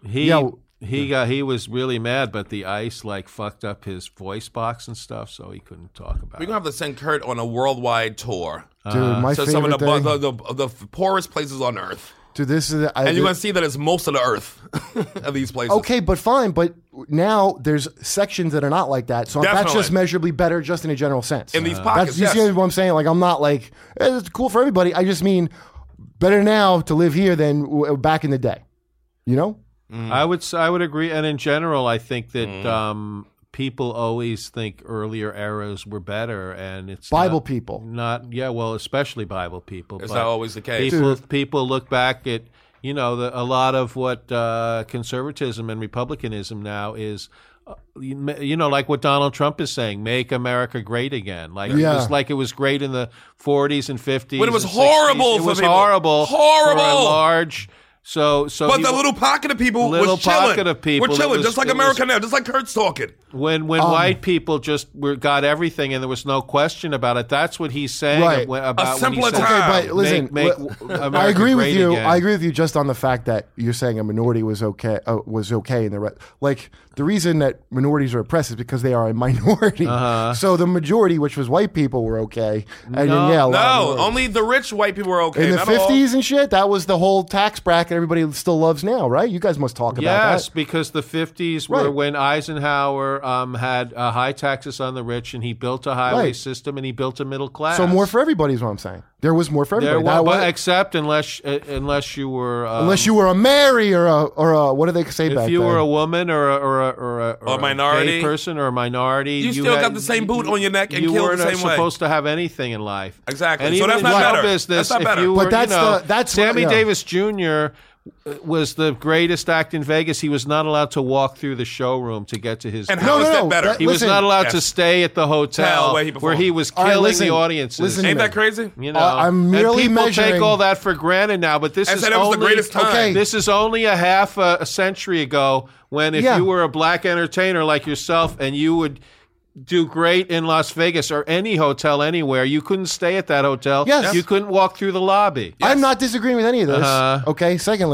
He was really mad, but the ice like fucked up his voice box and stuff, so he couldn't talk about We're it. going to have to send Kurt on a worldwide tour. Dude, my So favorite some of thing. the poorest places on Earth. Dude, this is And you're going to see that it's most of the Earth of these places. okay, but fine. But now there's sections that are not like that. So that's Definitely. just measurably better, just in a general sense. In these pockets, you yes. see what I'm saying? Like I'm not like it's cool for everybody. I just mean better now to live here than back in the day. You know? I would agree, and in general, I think that people always think earlier eras were better, and it's Bible people. Especially Bible people. It's but not always the case. People look back at a lot of what conservatism and republicanism now is. Like what Donald Trump is saying, make America great again. Like it was great in the 40s and 50s. But it was and 60s. horrible It for was people. horrible. Horrible. For a large. So But the little pocket of people little was chilling. pocket of people, We're chilling, it was- just like it America was- now, just like Kurt's talking. when white people just got everything and there was no question about it, that's what he's saying Right. about A when he simpler says, time. Okay, but listen, make I agree with great you. again. I agree with you just on the fact that you're saying a minority was okay in the like the reason that minorities are oppressed is because they are a minority. So the majority, which was white people, were okay. And then, a lot of No, minorities. only the rich white people were okay. in the not all. 50s and shit. That was the whole tax bracket everybody still loves now, right? You guys must talk about Yes, that. because the 50s were Right. when Eisenhower had high taxes on the rich, and he built a highway Right. system, and he built a middle class. So more for everybody is what I'm saying. There was more for There everybody. That was, was- except unless you were unless you were a Mary or a what do they say back if you then? were a woman or a minority. gay person or a minority, You still got the same boot on your neck and you killed the weren't same way. supposed to have anything in life. Exactly. And So even that's in not show better. business, That's not if better. you But were, that's Sammy yeah. Davis Jr. was the greatest act in Vegas. He was not allowed to walk through the showroom to get to his. And how is that better? he was listen, not allowed Yes. to stay at the hotel Where he performed. was All right, killing listen, the audiences. listen to Ain't me. that crazy? You know, I'm merely and people measuring- take all that for granted now, but this And is said it was the only greatest time. Okay. This is only a half a century ago when if Yeah. you were a black entertainer like yourself and you would do great in Las Vegas or any hotel anywhere, you couldn't stay at that hotel. Yes. You couldn't walk through the lobby. I'm not disagreeing with any of this. Uh-huh. Okay. Secondly,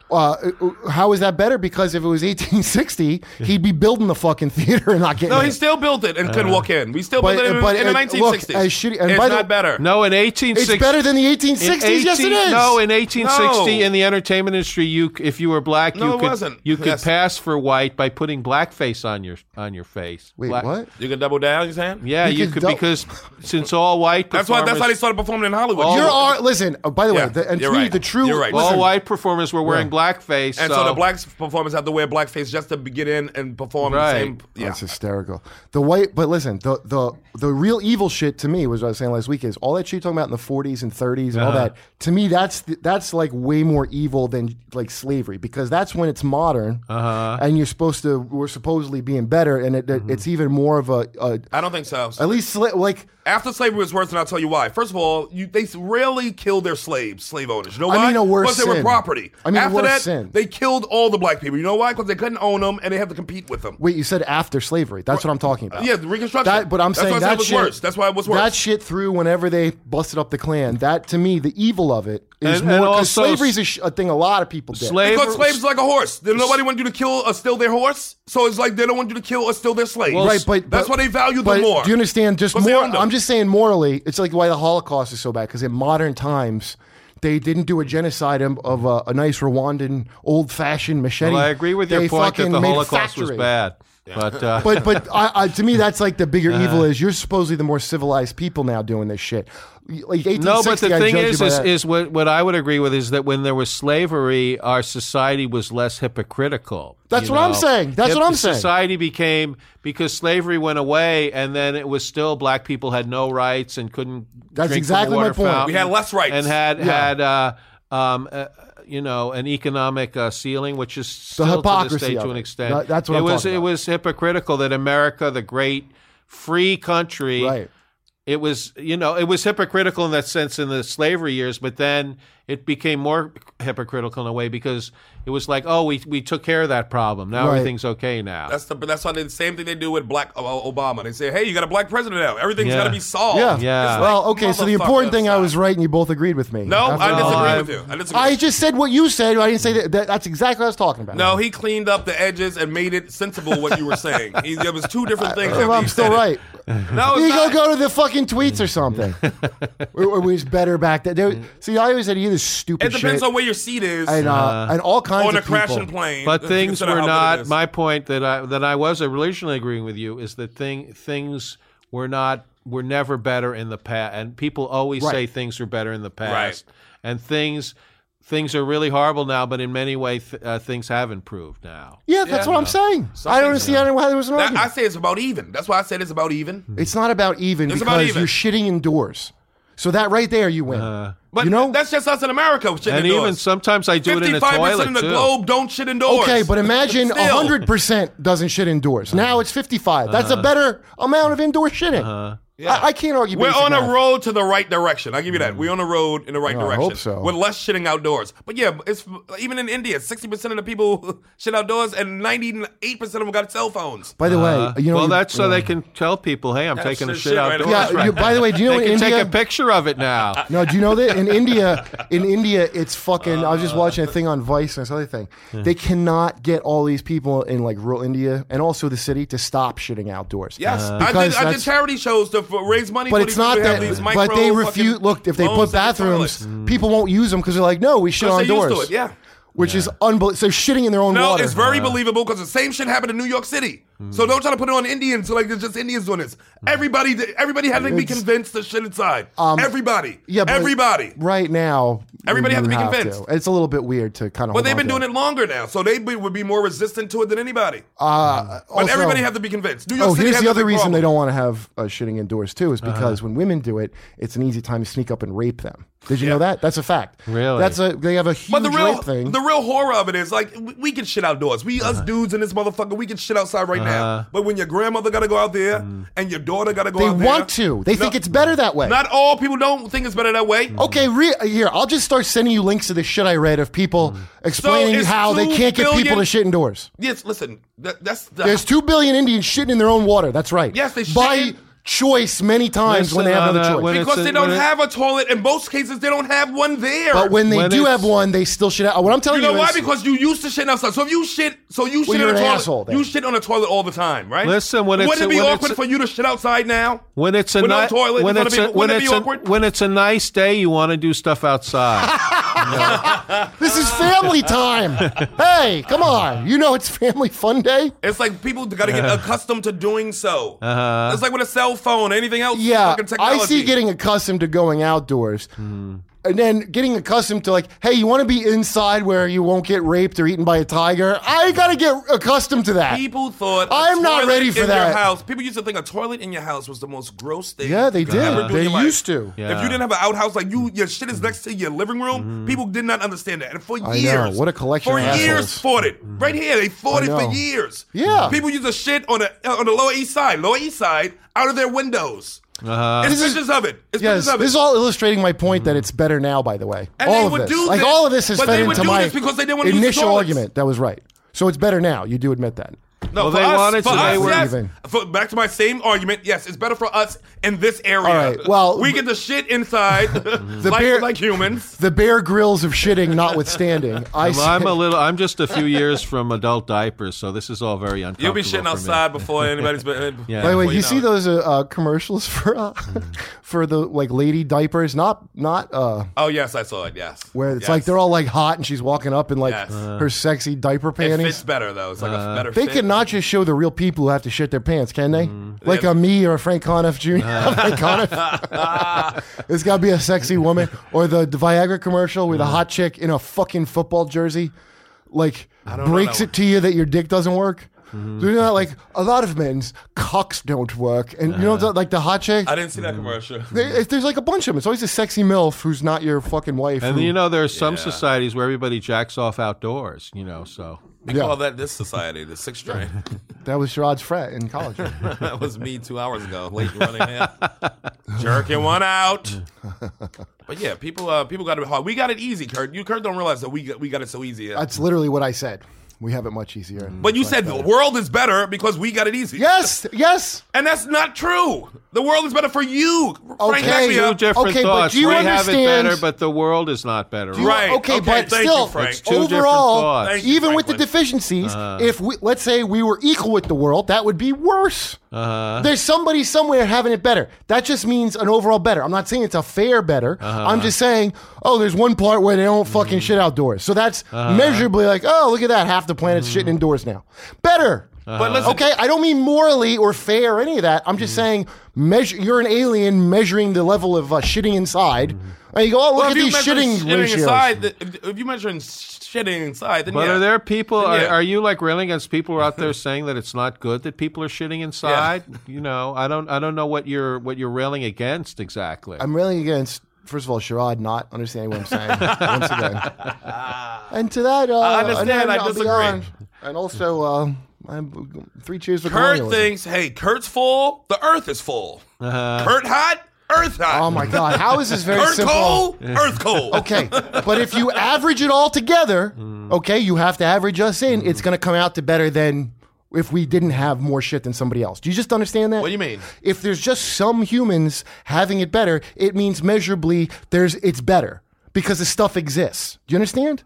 How is that better? Because if it was 1860, he'd be building the fucking theater and not getting No, in. he still built it and couldn't walk in. We still built it in the look, 1960s. as shitty, and It's by not better. No, in 1860. It's better than the 1860s. Yes, it is. No, in 1860, No. in the entertainment industry, if you were black, No, you it could wasn't. you could Yes. pass for white by putting blackface on your face. Wait, Black- what? You can double down, you saying? Yeah, You you could could dou- because since all white That's why performers, they started performing in Hollywood. Listen. By the way, Yeah, and to you're me, right. the true. You're right. all listen, white performers were wearing blackface, And so the black performers have to wear blackface just to get in and perform Right. the same. Yeah. That's hysterical. But listen, the real evil shit to me was what I was saying last week is all that shit you're talking about in the 40s and 30s and all that. To me, that's like way more evil than like slavery because that's when it's modern and we're supposedly being better and it's even more of a I don't think so. at least like. After slavery was worse, and I'll tell you why. First of all, they rarely killed their slave owners. You know I why? mean, a worse Because they were sin. property. I mean, a After worse that, sin. they killed all the black people. You know why? Because they couldn't own them, and they had to compete with them. Wait, you said after slavery. That's what I'm talking about. Yeah, the Reconstruction. But I'm That's saying why I said that it was shit, worse. That's why it was worse. That shit through whenever they busted up the Klan. That to me, the evil of it is And more because also slavery's a thing a lot of people did. Because slaves is like a horse. Nobody want you to kill or steal their horse, so it's like they don't want you to kill or steal their slaves. Right, but that's why they value but them more. Do you understand? Just 'Cause they more. owned them. I'm just saying morally, it's like why the Holocaust is so bad. Because in modern times, they didn't do a genocide of a nice Rwandan old-fashioned machete. Well, I agree with your They point that fucking the made a Holocaust was factory. bad, but But I, to me, that's like the bigger evil is you're supposedly the more civilized people now doing this shit. Like 1860, no, but the I thing judge you by that. is what I would agree with is that when there was slavery, our society was less hypocritical. That's you what I'm know? saying. That's what I'm saying. Society became because slavery went away, and then it was still black people had no rights and couldn't. That's drink exactly from the my water point. fountain We had less rights. and had an economic ceiling, which is still to this hypocrisy day of to an it. extent. That's what it I'm was. talking It about. was hypocritical that America, the great free country, Right. it was hypocritical in that sense in the slavery years, but then it became more hypocritical in a way because it was like, oh, we took care of that problem. Now Right. everything's okay now. That's why the same thing they do with black Obama. They say, "Hey, you got a black president now. Everything's Yeah. got to be solved." Yeah. Yeah. It's Well, like, okay. So the important thing, I motherfucker, was right, and you both agreed with me. No, After I all. disagree with you. I disagree. I just said what you said. I didn't say that. That's exactly what I was talking about. No, he cleaned up the edges and made it sensible what you were saying. There was two different things. Well, after I'm he still said it. right. No, You it's go not. go to the fucking tweets or something. It was better back then. See, I always said either stupid It depends shit on where your seat is and all kinds on a of people. crashing plane. But things Consider were how good it not. is. My point that I was originally agreeing with you is that things were never better in the past, and people always Right. say things were better in the past, Right. and things are really horrible now. But in many ways, things have improved now. Yeah, that's what I'm saying. I don't see why there was an I argument. say it's about even. That's why I said it's about even. It's not about even It's because about even. you're shitting indoors. So that right there, you win. But you know? that's just us in America. Shitting And indoors. even sometimes I do it in a 55% toilet of the too. globe don't shit indoors. Okay, but imagine Still. 100% doesn't shit indoors. Now it's 55. That's a better amount of indoor shitting. Yeah. I can't argue. We're basic on a math. road to the right direction. I'll give you that. We're on a road in the right I direction. hope so. With less shitting outdoors. But yeah, it's even in India, 60% of the people shit outdoors and 98% of them got cell phones. By the way, you know. Well, that's so they can tell people, "Hey, I'm Yeah, taking a shit shit right outdoors." now. Yeah. By the way, do you know They in can India? take a picture of it now. No, do you know that in India? In India, it's fucking. I was just watching a thing on Vice and this other thing. They cannot get all these people in like rural India and also the city to stop shitting outdoors. Yes, Because I did that's- charity shows to raise money. But for it's these not people who have that. these But micro they fucking refuse. Look, if they loans put in the bathrooms, toilets. people won't use them because they're like, no, we shit Because on they're used doors. to it, yeah. Which is unbelievable. So shitting in their own No, water. it's very believable because the same shit happened in New York City. So don't try to put it on Indians. So like it's just Indians doing this. Everybody had to be convinced to shit inside. Everybody. Yeah, but everybody. Right now, Everybody you has to be have convinced. It's a little bit weird to kind of. But they've been doing it longer now, so they would be more resistant to it than anybody. But everybody has to be convinced. New York City here's has the a other big reason problem. they don't want to have shitting indoors too is because when women do it, it's an easy time to sneak up and rape them. Did you know that? That's a fact. Really? They have a huge But the rape thing. real horror of it is like we can shit outdoors. Us dudes in this motherfucker, we can shit outside right now. But when your grandmother got to go out there and your daughter got to go They out there, want to. They think it's better that way. Not all people don't think it's better that way. Okay, here, I'll just start sending you links to the shit I read of people explaining it's how they 2 can't get people billion to shit indoors. Yes, listen, that's There's 2 billion Indians shitting in their own water. That's right. Yes, they By shitting. choice many times when they have another choice. Because they don't have a toilet. In most cases, they don't have one there. But when they do have one, they still shit out. What I'm telling you, know why? is, Because you used to shit outside. So if you shit, you're on a an toilet. asshole, then. You shit on a toilet all the time, right? Listen, wouldn't it be awkward for you to shit outside now? When it's a no toilet, when it's a nice day, you want to do stuff outside. This is family time. Hey, come on. You know it's family fun day. It's like people got to get accustomed to doing so. It's like with a cell phone, anything else. Yeah, fucking technology. I see getting accustomed to going outdoors. And then getting accustomed to like, hey, you want to be inside where you won't get raped or eaten by a tiger? I got to get accustomed to that. People thought I'm not ready for in that. Your house, people used to think a toilet in your house was the most gross thing. Yeah, they you could ever did. do in They your life. used to. Yeah. If you didn't have an outhouse, like your shit is next to your living room, people did not understand that. And for I years, know. What a collection for of years, assholes. fought it. Right here, they fought I it for know. years. Yeah. People used to shit on the Lower East Side, out of their windows. It's pictures of it. It's Yes, pictures of it. this is all illustrating my point that it's better now, by the way. And all they of would this. do Like this, all of this is but fed they would into do my this because they didn't want to use initial toilets. argument. That was right. So it's better now. You do admit that. No, Well, for they us, wanted for to- us, they were yes. leaving. Back to my same argument. Yes, it's better for us in this area. All right, well, we get the shit inside, like humans. The Bear Grylls of shitting notwithstanding, I'm just a few years from adult diapers, so this is all very uncomfortable. You'll be shitting for me. outside before anybody's been. Yeah. By the way, before you see know it. those commercials for the like lady diapers? Not Oh yes, I saw it. Yes, where it's Yes. like they're all like hot and she's walking up in like Yes. her sexy diaper It panties. fits better though. It's like a better. They fit. cannot just show the real people who have to shit their pants, can they? Like a me or a Frank Conniff Jr. Frank Conniff. There's got to be a sexy woman. Or the Viagra commercial with a hot chick in a fucking football jersey, like breaks know. it to you that your dick doesn't work. They're not like a lot of men's cocks don't work, and you know like the hot chick. I didn't see that commercial. There's like a bunch of them. It's always a sexy MILF who's not your fucking wife. And who- you know, there are some societies where everybody jacks off outdoors. You know, so We call that this society, the sixth train. that was Sherrod's frat in college. That was me 2 hours ago, late running here, jerking one out. But yeah, people got it hard. We got it easy, Kurt. Kurt don't realize that we got it so easy. That's literally what I said. We have it much easier. But you said the world is better because we got it easy. Yes, yes. And that's not true. The world is better for you. Frank Okay. Vecchia. two different Okay, but thoughts. do you We have it understand- better, but the world is not better. You- Right. Okay, but thank still, you, Frank. It's two different overall, thoughts. Thank you, even with the Franklin. deficiencies, if we, let's say we were equal with the world, that would be worse. There's somebody somewhere having it better. That just means an overall better. I'm not saying it's a fair better. I'm just saying, oh, there's one part where they don't fucking shit outdoors. So that's measurably like, oh, look at that. Half the planet's shitting indoors now. Better. But listen, Okay, I don't mean morally or fair or any of that. I'm just saying, you're an alien measuring the level of shitting inside. And you go, oh, look at these shitting ratios. inside, if you measure shitting inside, then But yeah. are there people? Yeah. Are you like railing against people who are out there saying that it's not good that people are shitting inside? You know, I don't know what you're railing against exactly. I'm railing against, first of all, Sherrod not understanding what I'm saying once again. And to that, I understand, and then I I'll be disagree. on. And also, I'm 3 cheers for Kurt colonialism. thinks, hey, Kurt's full, the earth is full. Kurt hot, earth hot. Oh my God, how is this very Kurt simple? cold, earth cold. Okay, but if you average it all together, okay, you have to average us in. It's going to come out to better than if we didn't have more shit than somebody else. Do you just understand that? What do you mean? If there's just some humans having it better, it means measurably it's better because the stuff exists. Do you understand?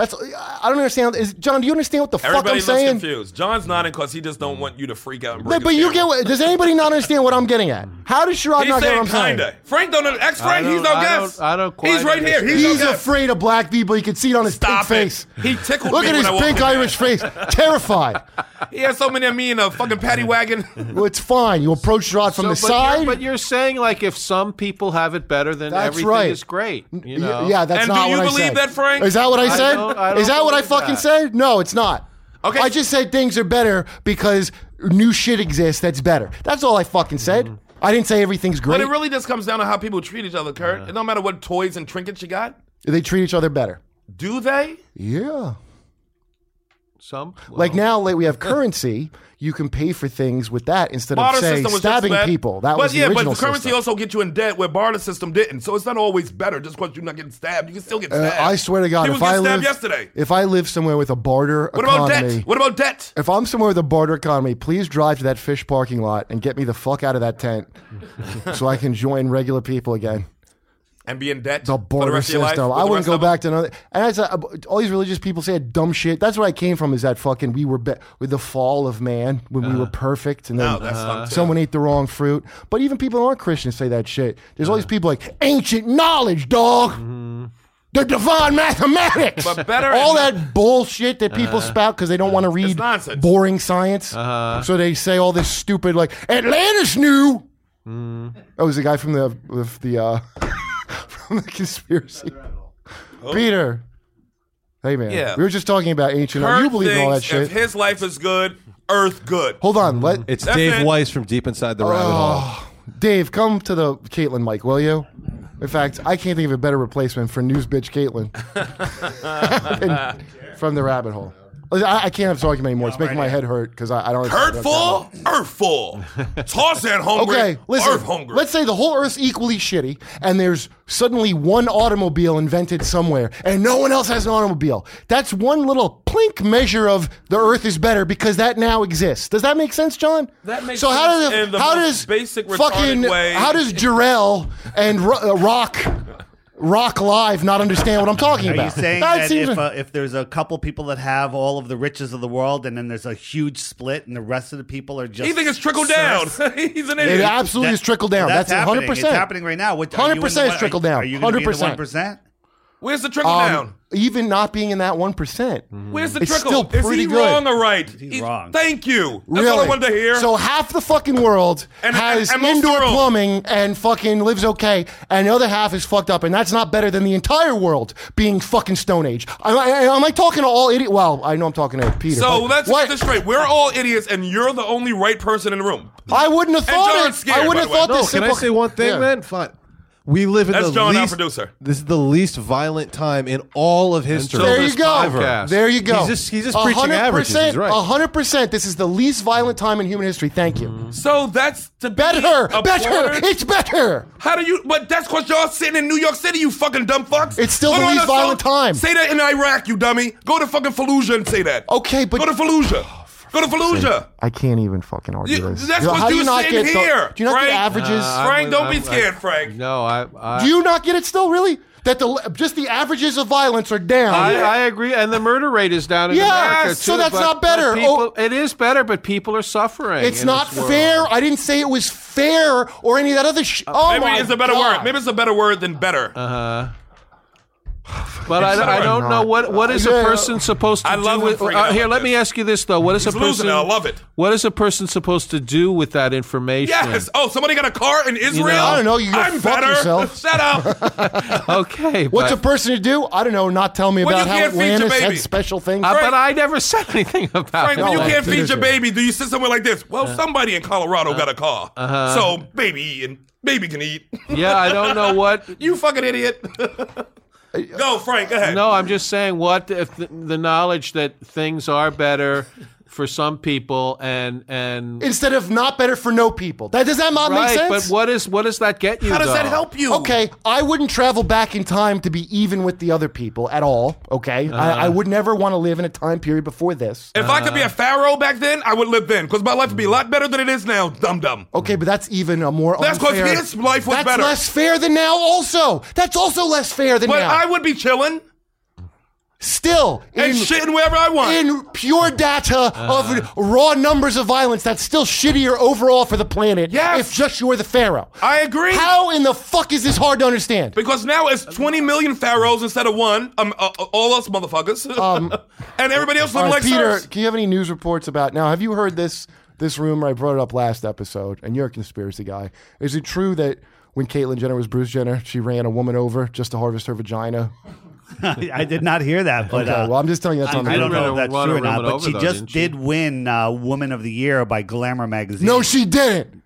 I don't understand. John, do you understand what the fuck Everybody I'm looks saying? confused. John's nodding because he just don't want you to freak out and break But his you camera. get what? Does anybody not understand what I'm getting at? How does Sherrod He's not get saying what I'm saying? kinda. Frank don't know. Ex-Frank, he's no guest. I don't quite He's right here. understand. He's no He's guest. afraid of black people. You can see it on his Stop pink it. face. He tickled Look me at when his I walked pink in there. Irish face. Terrified. He has so many of me in a fucking paddy wagon. Well, it's fine. You approach Sherrod from the side. But you're saying like if some people have it better, then That's everything right. is great. You know? Yeah, that's And not do you what I believe said. that, Frank? Is that what I said? don't Is that what I believe fucking that. said? No, it's not. Okay. I just said things are better because new shit exists that's better. That's all I fucking said. I didn't say everything's But great. it really just comes down to how people treat each other, Kurt. It don't matter what toys and trinkets you got. They treat each other better. Do they? Yeah. Like now, like we have currency. You can pay for things with that instead of, Barter say, system was stabbing just bad. people. That but was the yeah, original but the currency system. also get you in debt where barter system didn't. So it's not always better just because you're not getting stabbed. You can still get stabbed. I swear to God, People get stabbed yesterday. if I live somewhere with a barter What about economy, debt? What about debt? if I'm somewhere with a barter economy, please drive to that fish parking lot and get me the fuck out of that tent so I can join regular people again. And be in debt The for the barter rest of your life? system. with I the wouldn't rest go of them? back to another. And all these religious people say dumb shit. That's where I came from. Is that fucking we were with the fall of man when we were perfect, and No, then that's dumb too. someone ate the wrong fruit. But even people who aren't Christians say that shit. There's all these people like ancient knowledge, dog. The divine mathematics. But better all and- that bullshit that people spout because they don't want to read nonsense. boring science. So they say all this stupid like Atlantis knew. That was the guy from the from the conspiracy. Peter. Hey man. Yeah. We were just talking about ancient. Kurt You believe in all that thinks shit. If his life is good, Earth good. Hold on. It's That's Dave it. Weiss from Deep Inside the Rabbit Hole. Dave, come to the Caitlin mic, will you? In fact, I can't think of a better replacement for news bitch Caitlin from the rabbit hole. I can't have this argument anymore. It's making my head hurt because I don't. Kurt full, Earth full. Tarzan hungry, Okay, listen. Earth hungry. Let's say the whole Earth's equally shitty, and there's suddenly one automobile invented somewhere, and no one else has an automobile. That's one little plink measure of the Earth is better because that now exists. Does that make sense, John? That makes so sense how in the how most does basic, retarded fucking way. how does Jarrell and Rock Live not understand what I'm talking Are about? you saying That that seems- if there's a couple people that have all of the riches of the world, and then there's a huge split, and the rest of the people are just He thinks it's trickled down. serfs? He's an it idiot. absolutely is trickled down. That's happening. 100%. It's happening right now. 100% is trickled down. Are you going to be in the 100%. 1%? Where's the trickle down? Even not being in that 1%. Where's the It's trickle? still Is pretty he good. wrong or right? He's wrong. Thank you. That's Really? all I wanted to hear. So half the fucking world And- has and most of indoor the world. plumbing and fucking lives okay, and the other half is fucked up, and that's not better than the entire world being fucking Stone Age. Am I talking to all idiot? Well, I know I'm talking to Peter. So but let's what? get this straight. We're all idiots, and you're the only right person in the room. I wouldn't have And thought John's it. scared, I wouldn't by have the thought way. this. Can I simple- say one thing, Yeah. man? Fine. We live in That's the John, our least. producer. This is the least violent time in all of history. There this you go. podcast. There you go. He's just preaching averages. He's right. 100%. This is the least violent time in human history. Thank you. So that's to be Better. applauded? It's better. How do you? But that's because y'all sitting in New York City, you fucking dumb fucks. It's still Go the to least another violent song. time. Say that in Iraq, you dummy. Go to fucking Fallujah and say that. Okay, but Go to Fallujah. Go to Fallujah. I can't even fucking argue You- this. that's How what do you you not sitting get here, do you not Frank. get averages? Frank, don't be scared, Frank. No, I Do you not get it still, really? That just the averages of violence are down. I agree, and the murder rate is down in Yes, America too. so that's but- not better. but people, it is better, but people are suffering. It's in not this world. fair. I didn't say it was fair or any of that other shit. Oh Maybe my it's a better God. word. Maybe it's a better word than better. But I don't know what is a Yeah. person supposed to I do love with. him freaking out Here, like let me this. ask you this though: what is He's a losing person? it. I love it. What is a person supposed to do with that information? Yes. Oh, somebody got a car in Israel? I don't know. You go I'm fuck better. yourself. Shut up. Okay. What's a but, person to do? I don't know. Not tell me Well, about you how can't feed your Atlantis had baby. special things. but I never said anything about Frank, it. when you No, can't feed Peter's your here. baby, do you sit somewhere like this? Well, somebody in Colorado got a car. So baby eating. Baby can eat. Yeah, I don't know what. You fucking idiot. Go, Frank. Go ahead. No, I'm just saying what if the knowledge that things are better for some people and Instead of not better for no people. Does that not right, make sense? but what does that get you? How does that though? help you? Okay, I wouldn't travel back in time to be even with the other people at all. Okay, I would never want to live in a time period before this. If I could be a pharaoh back then, I would live then, because my life would be a lot better than it is now. Dum dum. Okay, but that's even a more That's 'cause unfair. his life was that's better. less fair than now. Also, that's also less fair than But now. I would be chilling Still, and shitting wherever I want. in pure data of raw numbers of violence, that's still shittier overall for the planet. Yes. If just you're the pharaoh. I agree. How in the fuck is this hard to understand? Because now it's 20 million pharaohs instead of one. All us motherfuckers. And everybody else living All right, like Peter, serfs. do you have any news reports about now? Have you heard this rumor? I brought it up last episode, and you're a conspiracy guy. Is it true that when Caitlyn Jenner was Bruce Jenner, she ran a woman over just to harvest her vagina? I did not hear that, but Okay, well, I'm just telling you that's on the I don't know if Wanna that's run true or it not. But over, she though, just didn't she? did win Woman of the Year by Glamour magazine. No, she didn't.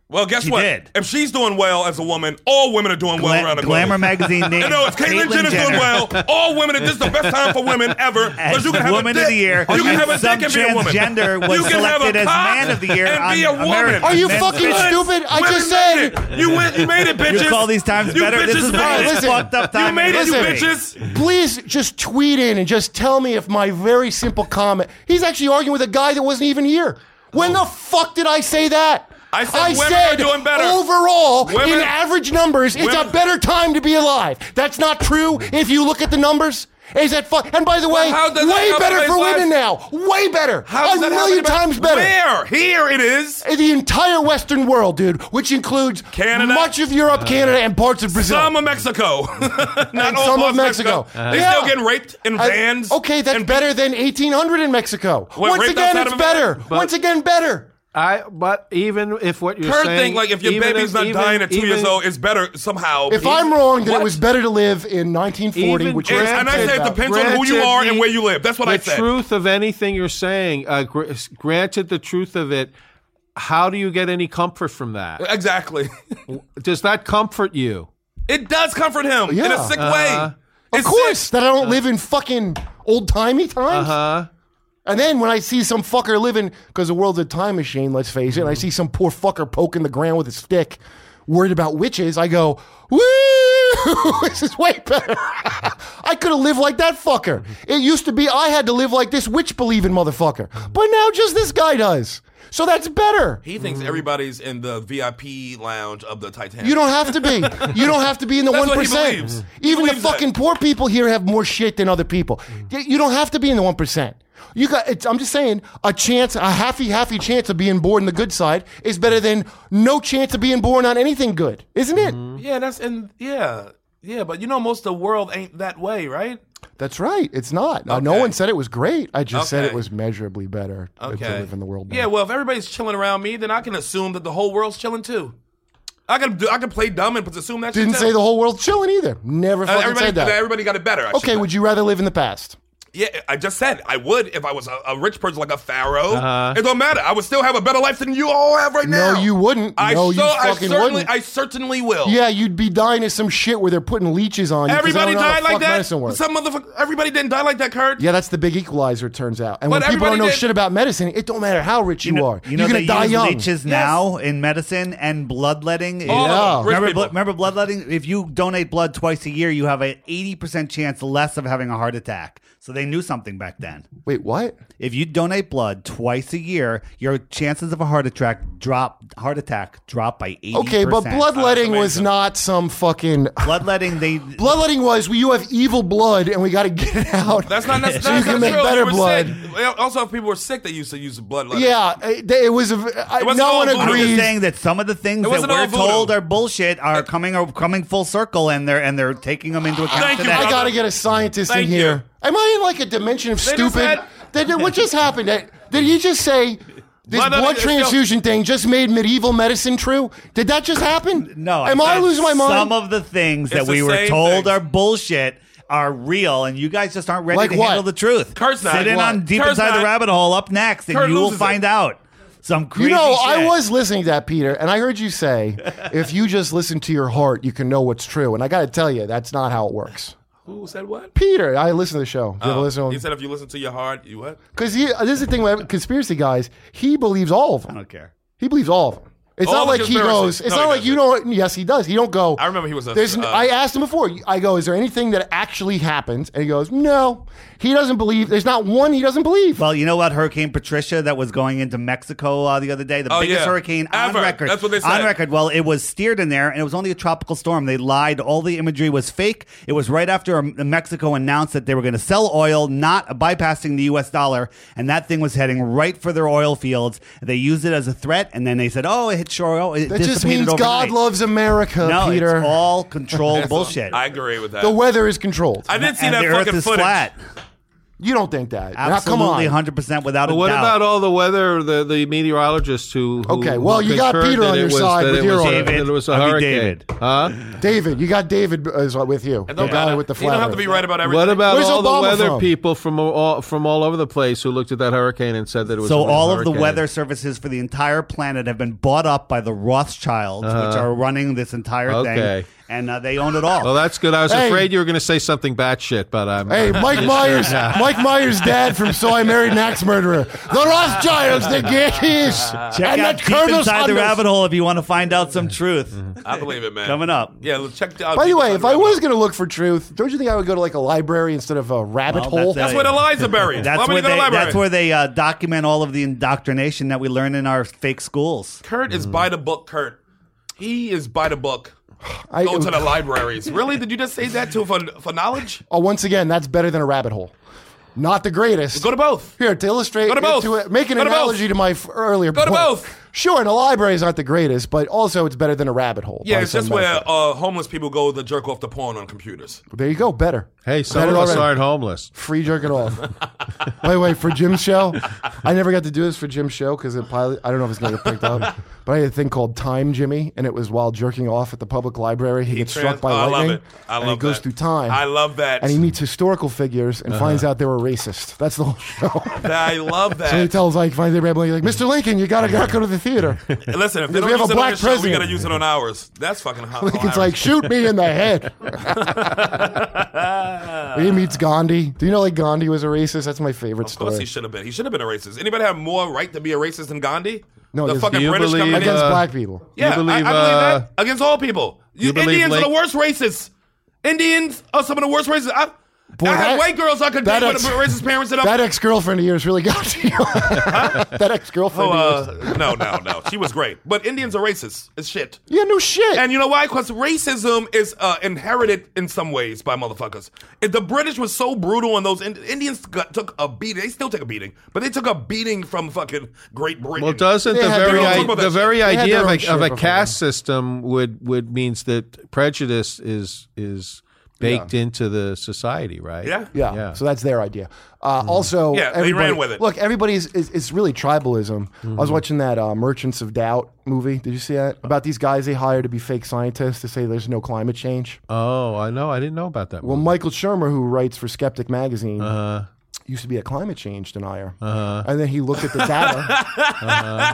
Well, guess She what? did. If she's doing well as a woman, all women are doing well around the globe. Glamour magazine named No, if Caitlyn Jenner's doing well, all women. This is the best time for women ever. as You can have woman a dick. of the year. You can have a some dick and be a woman. transgender was You can have selected a as cock man of the year and on be a woman. American. Are you Men's fucking Fitness. stupid? I Women just made said. it. You made it, bitches. You call these times You better? This bitches is made the it. most Listen, fucked up time. You made it, in you history. bitches. Please just tweet in and just tell me if my very simple comment. He's actually arguing with a guy that wasn't even here. When the fuck did I say that? I said women are doing better. Overall, Women- in average numbers, it's a women- better time to be alive. That's not true if you look at the numbers. Is that fuck? And by the way, how does that way help better anybody's for life? women now. Way better. How does a that million happen? times better. Where? Here it is. In the entire Western world, dude, which includes Canada? much of Europe, Canada, and parts of Brazil. Some of Mexico. Not all some parts of Mexico. They Yeah. still getting raped in vans. Okay, that's and better than 1800 in Mexico. What, Once raped again, outside it's of a better. van? Once again, better. But even if what you're Kurt saying, think like if your even baby's not even- dying at 2 years even- old, it's better somehow. If I'm wrong, then What? it was better to live in 1940, Even which granted- was And I say it about. depends on who you Granted, are and the- where you live. That's what I the said. truth of anything you're saying, granted the truth of it, how do you get any comfort from that? Exactly. Does that comfort you? It does comfort him in Yeah. a sick way. Of It's course, sick. that I don't live in fucking old-timey times. And then when I see some fucker living, because the world's a time machine, let's face it, and I see some poor fucker poking the ground with a stick, worried about witches, I go, woo, this is way better. I could have lived like that fucker. It used to be I had to live like this witch-believing motherfucker. But now just this guy does. So that's better. He thinks everybody's in the VIP lounge of the Titanic. You don't have to be. You don't have to be in the That's 1%. what he believes. He Even the believes that. fucking poor people here have more shit than other people. You don't have to be in the 1%. You got. I'm just saying, a happy chance of being born on the good side is better than no chance of being born on anything good, isn't it? Yeah, but you know most of the world ain't that way, right? That's right. It's not. No Okay. one said it was great. I just said Okay. it was measurably better to Okay. live in the world. Yeah, now. well, if everybody's chilling around me, then I can assume that the whole world's chilling too. I can play dumb and assume that. Didn't shit say too. the whole world's chilling either. Never fucking said that. Everybody got it better. I Okay, should would you rather live in the past? Yeah, I just said I would if I was a rich person like a pharaoh. It don't matter. I would still have a better life than you all have right now. No, you wouldn't. No, you fucking wouldn't. I certainly will. Yeah, you'd be dying of some shit where they're putting leeches on you. 'cause they Everybody don't know how died the like fuck that. medicine works. Some motherfucker. Everybody didn't die like that, Kurt. Yeah, that's the big equalizer, it turns out. And when But people don't know everybody did- shit about medicine, it don't matter how rich you are. You know You're they going to die use young. leeches now in medicine and bloodletting. All of them. Rich Remember, people. remember bloodletting? If you donate blood twice a year, you have an 80% chance less of having a heart attack. So they knew something back then. Wait, what? If you donate blood twice a year, your chances of a heart attack drop by 80%. Okay, but bloodletting was amazing. not some fucking... Bloodletting, Bloodletting was, well, you have evil blood and we got to get it out. That's not necessarily. So you can make true. better You were blood. sick. Also, if people were sick, they used to use bloodletting. Yeah, it was... wasn't no all one voodoo. I'm just agrees. saying that some of the things that wasn't all we're voodoo. told are bullshit are coming full circle, and they're taking them into account Thank you, today. I brother. got to get a scientist Thank in here. you. Am I in like a dimension of They just stupid? What just happened? Did he just say this Bloodletting blood is still- transfusion thing just made medieval medicine true? Did that just happen? No, Am I said losing my mind? Some of the things that It's we the were same told thing. are bullshit are real, and you guys just aren't ready Like to what? handle the truth. Kurt's not. Sit in What? on deep Kurt's inside not. the rabbit hole up next, and Kurt you will loses find it. out some crazy You know, shit. I was listening to that, Peter, and I heard you say, if you just listen to your heart, you can know what's true. And I got to tell you, that's not how it works. Who said what? Peter, I listened to the show. Did you ever listen to He him? said if you listen to your heart, you what? Because this is the thing with conspiracy guys, he believes all of I them. don't care. He believes all of them. It's All not the like he conspiracies. goes, it's No, not he like you don't, yes, he does. He don't go, I remember he was a. I asked him before, I go, is there anything that actually happens? And he goes, no. He doesn't believe, there's not one he doesn't believe. Well, you know what? Hurricane Patricia that was going into Mexico the other day, the Oh, biggest yeah. hurricane on Ever. record. That's what they On said. record. Well, it was steered in there, and it was only a tropical storm. They lied. All the imagery was fake. It was right after Mexico announced that they were going to sell oil, not bypassing the U.S. dollar, and that thing was heading right for their oil fields. They used it as a threat, and then they said, "Oh, it hit shore oil." It That just dissipated means God overnight. loves America, No, Peter. it's all controlled bullshit. I agree with that. The weather is controlled. I did see and that the Earth fucking is footage. flat. You don't think that? Absolutely, now, come on. 100% without a What doubt. about all the weather, the meteorologists who Okay, well, who you got concurred Peter that on it your was- side that with it your was a- David. that it was a I mean, hurricane. David. Huh? David, you got David is with you. It The don't guy matter. with the You flat don't have to Earth. be right about everything. What about Where's all the Obama weather from? people from all over the place who looked at that hurricane and said that it was So a real all of the hurricane? weather services for the entire planet have been bought up by the Rothschilds, which are running this entire Okay. thing, and they own it all. Well, that's good. I was Hey. afraid you were going to say something batshit, but I'm. Hey, Mike Myers, Mike Myers' dad from So I Married an Axe Murderer. The Rothschilds, the Yankees, Check and out the Deep Colonel Inside the Sanders. Rabbit Hole if you want to find out some truth. I believe it, man. Coming up. Yeah, let's check out. By the Deep way, Inside if the I Rabbit was Hole. going to look for truth, don't you think I would go to like a library instead of a rabbit Well, hole? That's where the lies are buried. That's Why would where you go to the library? that's where they document all of the indoctrination that we learn in our fake schools. Kurt is by the book, Kurt. He is by the book. I- Go to the libraries. Really? Did you just say that for knowledge? Oh, once again, that's better than a rabbit hole. Not the greatest. Go to both. Here, to illustrate, Go to both. make an Go to analogy both. to my earlier Go to point. both. Sure, and the libraries aren't the greatest, but also it's better than a rabbit hole. Yeah, by it's some just where measure. homeless people go to jerk off the porn on computers. There you go, better. Hey, some Better of us already. aren't homeless. Free jerking off. By the way, for Jim's show, I never got to do this for Jim's show because I don't know if it's going to get picked up, but I had a thing called Time Jimmy, and it was while jerking off at the public library. He gets struck by I love lightning, it. I and love he goes that. through time. I love that. and he meets historical figures and finds out they were racist. That's the whole show. I love So he that. tells finds everybody like, Mr. Lincoln, you gotta go to the theater. Listen, if they We don't have use a it on black your show, we president. gotta use it on ours. That's fucking hot. Lincoln's like, shoot me in the head. He meets Gandhi. Do you know like Gandhi was a racist? That's my favorite Of course story. he should have been. He should have been a racist. Anybody have more right to be a racist than Gandhi? No, the does- fucking Do you British believe, coming Against in. black people. Yeah, you believe, I believe that. Against all people. you believe Indians are the Link- worst racists. Indians are some of the worst racists. I have that- white girls I could date that with ex- racist parents that That ex-girlfriend of yours really got to you. That ex-girlfriend of yours. no. She was great. But Indians are racist as shit. Yeah, no shit. And you know why? Because racism is inherited in some ways by motherfuckers. If the British was so brutal and those Indians took a beating. They still take a beating, but they took a beating from fucking Great Britain. Well, doesn't They the had their very own- i- Talk about the that very shit. They had idea their of own a shit of a before caste system would means that prejudice is baked into the society, right? Yeah. Yeah. So that's their idea. Also, Yeah, they everybody- ran with it. Look, it's really tribalism. I was watching that Merchants of Doubt movie. Did you see that? About these guys they hire to be fake scientists to say there's no climate change. Oh, I know. I didn't know about that. Well, movie. Michael Shermer, who writes for Skeptic Magazine, used to be a climate change denier. And then he looked at the data.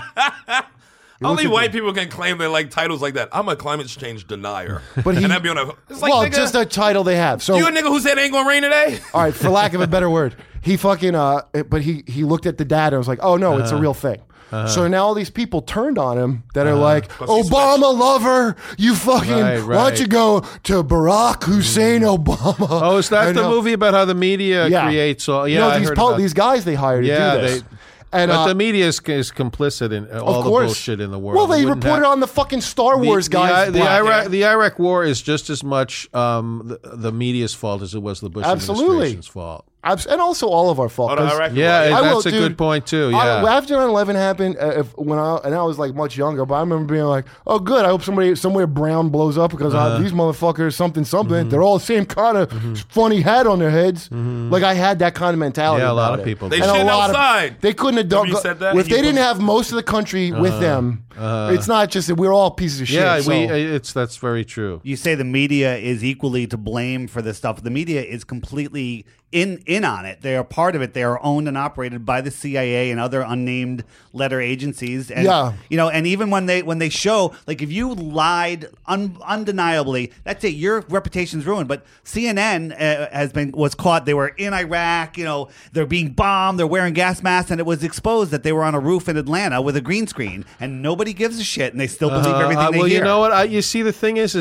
Only white people can claim they like titles like that. I'm a climate change denier. But he- and that'd be on a. It's like, Well, nigga, just a title they have. So, you a nigga who said it ain't gonna rain today? all right, for lack of a better word, he fucking, but he looked at the data and was like, oh no, it's a real thing. So now all these people turned on him that are like, he Obama lover, you fucking, Right, why don't you go to Barack Hussein Obama? Oh, is that And, the movie about how the media Yeah. creates all? Yeah, you know, I these, heard about these guys they hired Yeah, to do this. they- And, But the media is complicit in all of the course. bullshit in the world. Well, they Wouldn't reported have- on the fucking Star Wars guys. The Iraq War is just as much the media's fault as it was the Bush Absolutely. administration's fault. And also all of our fault. Oh, the 'cause Iraq War. Yeah, I will, that's a dude. good point too. Yeah, After 9/11 happened, when I was like much younger, but I remember being like, "Oh, good. I hope somewhere brown blows up because these motherfuckers, something. They're all the same kind of funny hat on their heads." Like I had that kind of mentality. Yeah, a lot about of it. people They do. And a shit lot of- outside. They couldn't have done. Remember you said that? If they didn't have most of the country with them, it's not just that we're all pieces of shit. yeah, so- that's very true. You say the media is equally to blame for this stuff. The media is completely in on it. They are part of it. They are owned and operated by the CIA and other unnamed letter agencies. And, Yeah. you know, and even when they show, like, if you lied undeniably, that's it. Your reputation's ruined. But CNN was caught. They were in Iraq. You know, they're being bombed. They're wearing gas masks, and it was exposed that they were on a roof in Atlanta with a green screen, and nobody gives a shit, and they still believe everything they well, hear. you know what? You see, the thing is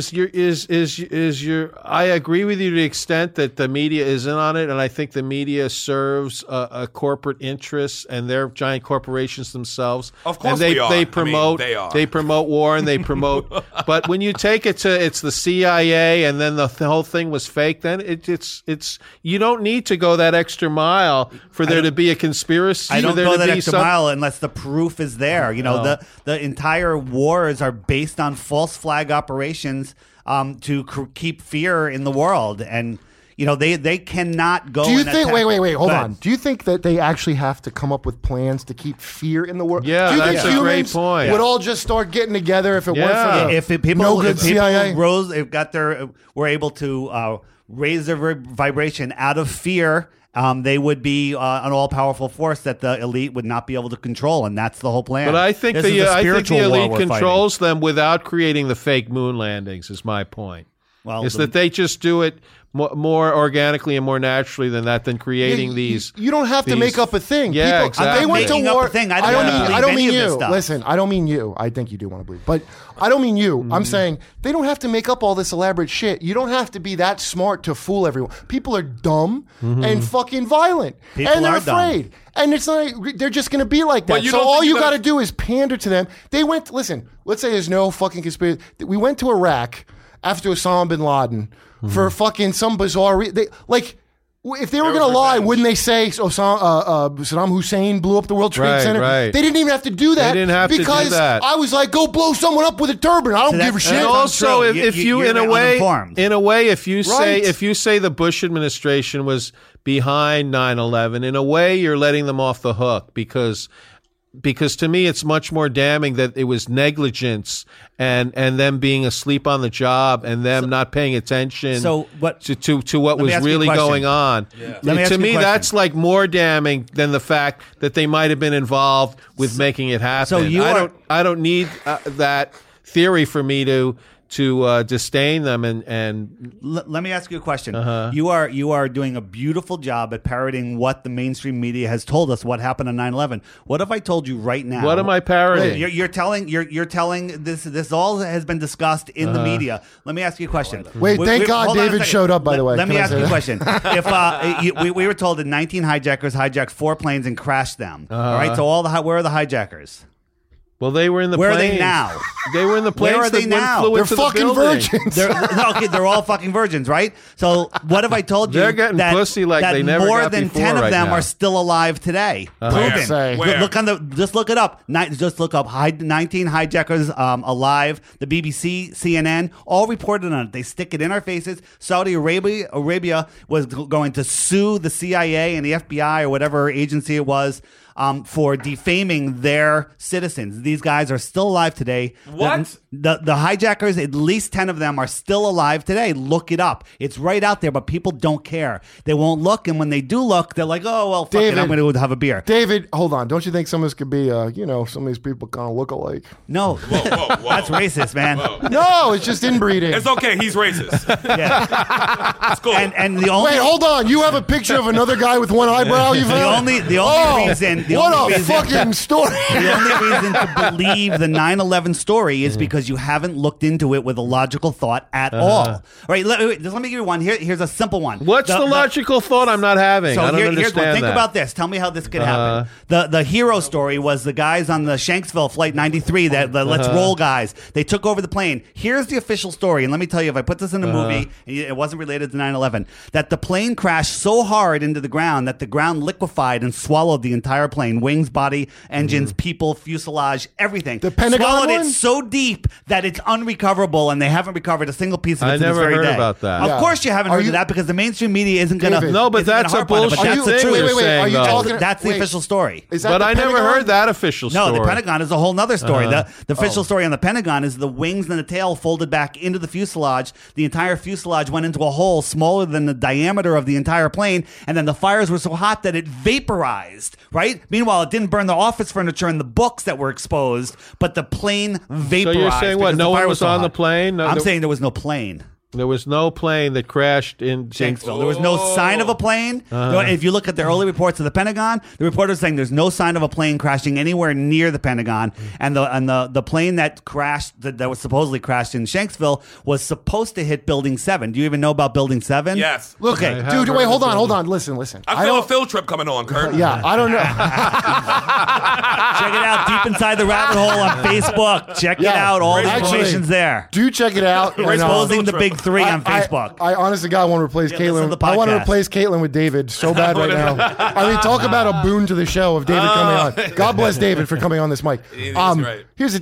I agree with you to the extent that the media is in on it, and I think the media serves a corporate interests, and they're giant corporations themselves. Of course and they, we are. They I mean, promote. they are. They promote war, and they promote. But when you take it to it's the CIA, and then the whole thing was fake, then it's you don't need to go that extra mile for there to be a conspiracy. I don't for there go to that be extra mile unless the proof is there. You know, the entire wars are based on false flag operations to keep fear in the world. And They cannot go. Do you and think? attack- Wait, hold Go ahead. on. Do you think that they actually have to come up with plans to keep fear in the world? Yeah, do you that's think a great humans point. would all just start getting together if it weren't Yeah. for the If people, no good if people CIA? were able to raise their vibration out of fear, they would be an all-powerful force that the elite would not be able to control, and that's the whole plan. But I think This is a the spiritual war elite we're controls them without creating the fake moon landings. Is my point. Well, Is that they just do it more organically and more naturally than that, than creating these. You don't have to these- make up a thing. Yeah, People, exactly. They went to Making up war. a thing. I don't I wanna believe don't any mean of this you. stuff. Listen, I don't mean you. I think you do want to believe, but I don't mean you. I'm saying they don't have to make up all this elaborate shit. You don't have to be that smart to fool everyone. People are dumb and fucking violent, People and they're are dumb. afraid. And it's not. They're just going to be like that. But you So don't all think you you got to gotta- do is pander to them. They went. Listen. Let's say there's no fucking conspiracy. We went to Iraq after Osama bin Laden for fucking some bizarre. If they were There going to was lie, revenge. wouldn't they say Saddam Hussein blew up the World Trade Right, Center? right. They didn't even have to do that. They didn't have to do because that. I was like, go blow someone up with a turban. I don't give a shit. And also, untrue. if you, You're in a way, uninformed. if you say the Bush administration was behind 9/11, in a way, you're letting them off the hook because to me, it's much more damning that it was negligence and them being asleep on the job and them not paying attention So what- to what Let me was ask you a really question. going on. Let me ask To you a me, question. that's like more damning than the fact that they might have been involved with making it happen. So you are- I don't need that theory for me to disdain them and Let me ask you a question. Uh-huh. You are doing a beautiful job at parroting what the mainstream media has told us what happened on 9/11. What if I told you right now? what am I parroting? You're telling this all has been discussed in the media. Let me ask you a question. Wait, thank God hold on a David second. showed up, by the way. Let me Can I ask say you a that? question. If we were told that 19 hijackers hijacked 4 planes and crashed them, all right. So where are the hijackers? Well, they were in the Where are planes. they now? They were in the planes. Where are they that now? Flew They're into fucking the building. virgins. They're all fucking virgins, right? So what if I told you They're getting that, pussy like that they never more got than before 10 of right them now. are still alive today? Proven. Say. Where? Just look it up. Just look up 19 hijackers alive. The BBC, CNN, all reported on it. They stick it in our faces. Saudi Arabia was going to sue the CIA and the FBI or whatever agency it was for defaming their citizens. These guys are still alive today. What? The hijackers, at least 10 of them are still alive today. Look it up. It's right out there, but people don't care. They won't look, and when they do look, they're like, oh, well, fuck it, I'm going to have a beer. David, hold on. Don't you think some of this could be, some of these people kind of look alike? No. whoa. That's racist, man. No, it's just inbreeding. It's okay. He's racist. Yeah. It's cool. And the only... Wait, hold on. You have a picture of another guy with one eyebrow? You found? The only reason... The what only a reason, fucking story. The only reason to believe the 9/11 story is because you haven't looked into it with a logical thought at all. All right, let me give you one. Here's a simple one. What's the logical thought I'm not having? I don't here's understand one. Think that. about this. Tell me how this could happen. The hero story was the guys on the Shanksville Flight 93, the Let's Roll guys. They took over the plane. Here's the official story, and let me tell you, if I put this in a movie, and it wasn't related to 9/11, that the plane crashed so hard into the ground that the ground liquefied and swallowed the entire plane. Wings, body, engines, people, fuselage, everything. The Pentagon swallowed one? it so deep that it's unrecoverable, and they haven't recovered a single piece of it I to this never very heard day. about that. Of Yeah. course you haven't Are heard you- of that because the mainstream media isn't going to... David. No, but that's a bullshit That's the thing truth. you're saying, Are you though. talking? That's the wait, official story. Is that But the I never Pentagon? heard that official story. No, the Pentagon is a whole nother story. Uh-huh. The official story on the Pentagon is the wings and the tail folded back into the fuselage. The entire fuselage went into a hole smaller than the diameter of the entire plane, and then the fires were so hot that it vaporized, right? Meanwhile, it didn't burn the office furniture and the books that were exposed, but the plane vaporized. So you're saying what? because No the one fire was so on the hot. plane? No, I'm there- saying there was no plane. There was no plane that crashed in Shanksville. There was no sign of a plane. If you look at the early reports of the Pentagon, the reporters saying there's no sign of a plane crashing anywhere near the Pentagon, and the plane that crashed that was supposedly crashed in Shanksville was supposed to hit Building 7. Do you even know about Building 7? Yes. Look, Okay. dude, wait, hold on. Listen. I feel a field trip coming on, Kurt. Yeah, I don't know. Check it out deep inside the rabbit hole on Facebook. Check it Yeah, out. All the actually, information's there. Do check it out. We're and, Exposing the big three on Facebook. I honestly, God, want to replace Yeah, listen Caitlin. to the I want to podcast. replace Caitlin with David so bad right now. I mean, talk about a boon to the show of David coming on. God bless David for coming on this mic. He's right. Here's the thing.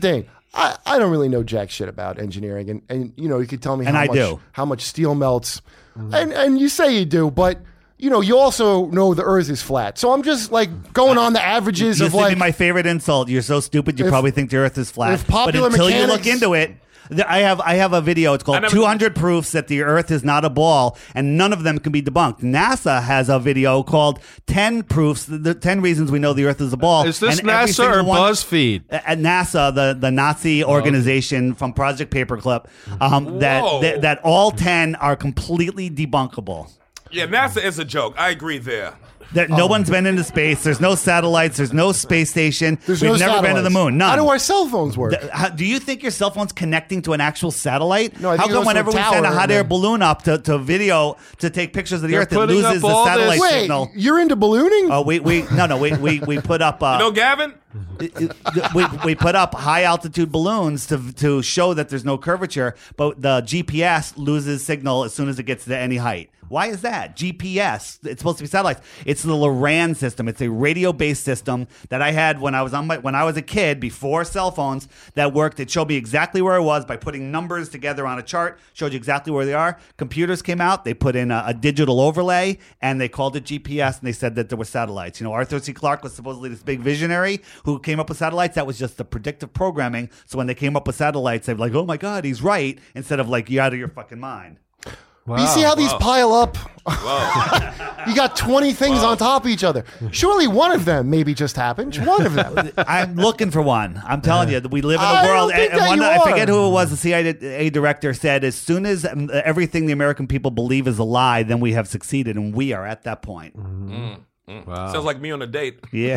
I don't really know jack shit about engineering, and you could tell me how much steel melts, and you say you do, but you also know the Earth is flat. So I'm just like going on the averages of like my favorite insult. You're so stupid. You probably think the Earth is flat. But until you look into it. I have a video. It's called 200 Proofs That the Earth Is Not a Ball, and none of them can be debunked. NASA has a video called 10 Proofs, the 10 Reasons We Know the Earth is a Ball. Is this NASA or BuzzFeed? At NASA, the Nazi organization from Project Paperclip, that all 10 are completely debunkable. Yeah, NASA is a joke. I agree there. No one's been into space. There's no satellites. There's no space station. We've never been to the moon. None. How do our cell phones work? Do you think your cell phone's connecting to an actual satellite? No, I think how come whenever we send a hot air balloon up to video to take pictures of the Earth, it loses the satellite signal? Wait, you're into ballooning? Oh, we put up. Gavin? we put up high altitude balloons to show that there's no curvature, but the GPS loses signal as soon as it gets to any height. Why is that? GPS, it's supposed to be satellites. It's the Loran system. It's a radio-based system that I had when I was a kid before cell phones that worked. It showed me exactly where I was by putting numbers together on a chart, showed you exactly where they are. Computers came out, they put in a digital overlay, and they called it GPS, and they said that there were satellites. Arthur C. Clarke was supposedly this big visionary who came up with satellites. That was just the predictive programming. So when they came up with satellites, they were like, oh my God, he's right, instead of like, you're out of your fucking mind. Wow. You see how these pile up? You got 20 things on top of each other. Surely one of them maybe just happened. One of them. I'm looking for one. I'm telling you, we live in a world. I forget who it was. The CIA director said, as soon as everything the American people believe is a lie, then we have succeeded, and we are at that point. Wow. Sounds like me on a date. Yeah.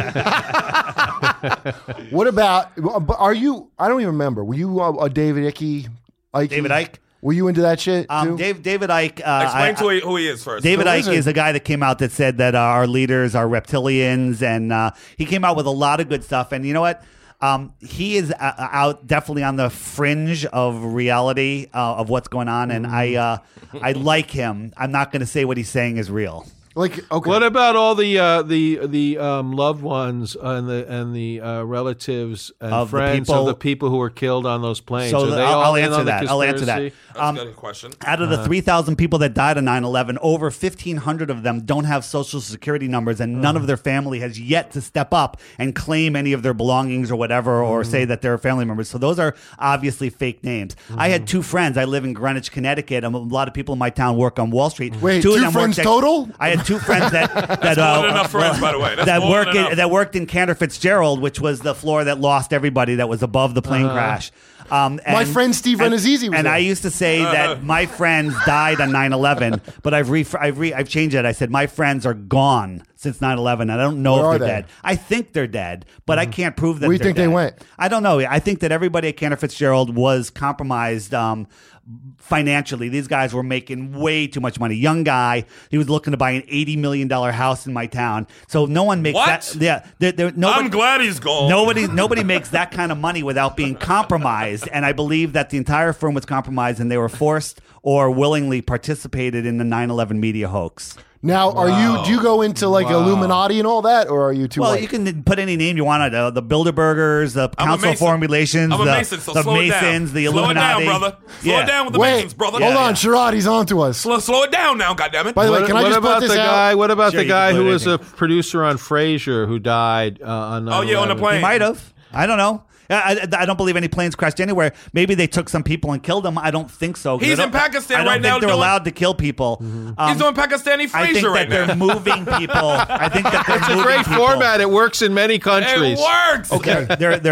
What about? Are you? I don't even remember. Were you a David Icke? David Icke? Were you into that shit too? David Icke. Explain who he is first. David Icke is a guy that came out that said that our leaders are reptilians, and he came out with a lot of good stuff. And you know what? He is out definitely on the fringe of reality of what's going on, and I like him. I'm not going to say what he's saying is real. Like, okay. What about all the loved ones and the relatives and friends of the people who were killed on those planes? So I'll answer that. That's a good question. Out of the 3,000 people that died on 9/11, over 1,500 of them don't have Social Security numbers, and none of their family has yet to step up and claim any of their belongings or whatever, or say that they're family members. So those are obviously fake names. I had two friends. I live in Greenwich, Connecticut. A lot of people in my town work on Wall Street. Wait, two friends total? I had two friends that enough friends, by the way. That worked in Cantor Fitzgerald, which was the floor that lost everybody that was above the plane crash. My friend Steve Renazizi was and there. I used to say that my friends died on 9/11, but I've changed it. I said my friends are gone since 9/11. I don't know if they're dead. I think they're dead, but I can't prove that. Where do you think they went? I don't know. I think that everybody at Cantor Fitzgerald was compromised financially. These guys were making way too much money. Young guy, he was looking to buy an $80 million house in my town. So no one makes that. Yeah, I'm glad he's gone. Nobody makes that kind of money without being compromised. And I believe that the entire firm was compromised, and they were forced or willingly participated in the 9/11 media hoax. Now, do you go into like Illuminati and all that, or are you too? Well, you can put any name you want on the Bilderbergers, the Council of Foreign Relations, I'm a Mason, so the Masons, the Illuminati. Slow it down, brother. Slow it down with the Masons, brother. Hold on, Sherrod, he's on to us. Slow it down now, goddammit. By the way, can I just put this out? What about the guy who was a producer on Frasier who died on 9/11? Oh, yeah, on the plane. He might have. I don't know. I don't believe any planes crashed anywhere. Maybe they took some people and killed them. I don't think so. He's in Pakistan right now. I don't think they're allowed to kill people. He's doing Pakistani Frasier right now. I think that they're moving people. I think that they're moving people. It's a great format. It works in many countries. It works. Okay,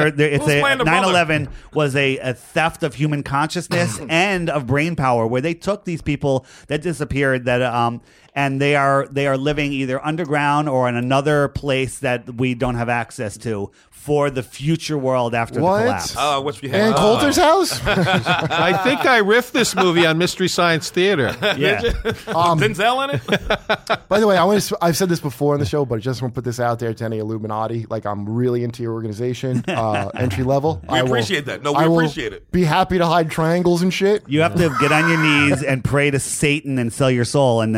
9/11 was a theft of human consciousness and of brain power, where they took these people that disappeared and they are living either underground or in another place that we don't have access to for the future world after the collapse. Which we had. And Coulter's house? I think I riffed this movie on Mystery Science Theater. Yeah. Denzel in it? By the way, I've said this before on the show, but I just want to put this out there to any Illuminati. Like, I'm really into your organization, entry level. We appreciate that. No, we appreciate it. Be happy to hide triangles and shit. You have to get on your knees and pray to Satan and sell your soul, and then they will come.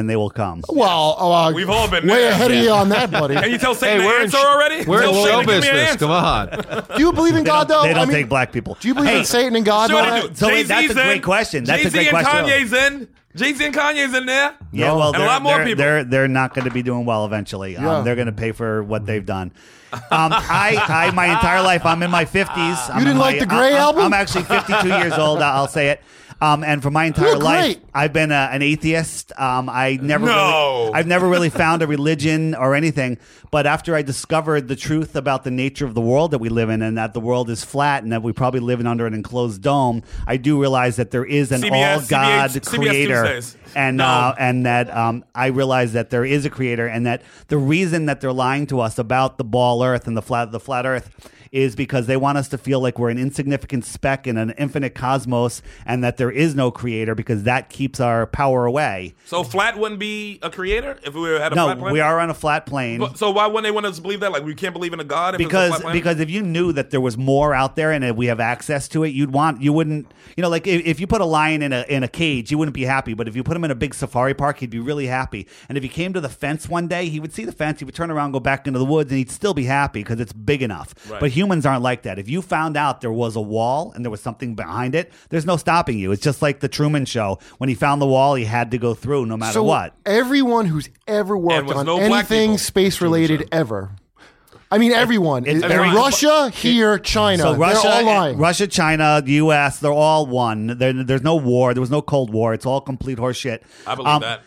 come. Well, We've all been way there. ahead of you on that, buddy. Can you tell Satan Hey, the we're answer in already? We're in Tell show Satan to give me an business. answer. Come on. Do you believe in God, though? They don't I mean, take black people. do you believe in Satan and God? Sure and all they that? do. So Jay-Z's that's a great in. question. That's a Jay-Z great and question. Kanye's in. Jay-Z and Kanye's in there. Yeah, well, and a lot more people. they're not going to be doing well eventually. Yeah. They're going to pay for what they've done. I my entire life, I'm in my 50s. You didn't like the Gray album? I'm actually 52 years old. I'll say it. And for my entire You're life, great. I've been an atheist. I've never really found a religion or anything. But after I discovered the truth about the nature of the world that we live in, and that the world is flat, and that we probably live in under an enclosed dome, I do realize that there is an all God CBS creator, Tuesdays. and No. and that I realize that there is a creator, and that the reason that they're lying to us about the ball Earth and the flat Earth is because they want us to feel like we're an insignificant speck in an infinite cosmos, and that there is no creator, because that keeps our power away. So flat wouldn't be a creator if we had a No, flat planet? we are on a flat plane. So why wouldn't they want us to believe that? Like we can't believe in a God if it's a flat planet? Because if you knew that there was more out there and that we have access to it, you wouldn't, like if you put a lion in a cage, you wouldn't be happy. But if you put him in a big safari park, he'd be really happy. And if he came to the fence one day, he would see the fence, he would turn around, go back into the woods, and he'd still be happy because it's big enough. Right. But humans aren't like that. If you found out there was a wall and there was something behind it, there's no stopping you. It's just like the Truman Show. When he found the wall, he had to go through no matter So what. everyone who's ever worked with on no black anything people. space-related ever. I mean, everyone. it's very- Russia, here, China. So they're all lying. Russia, China, the U.S., they're all one. There's no war. There was no Cold War. It's all complete horseshit. I believe that.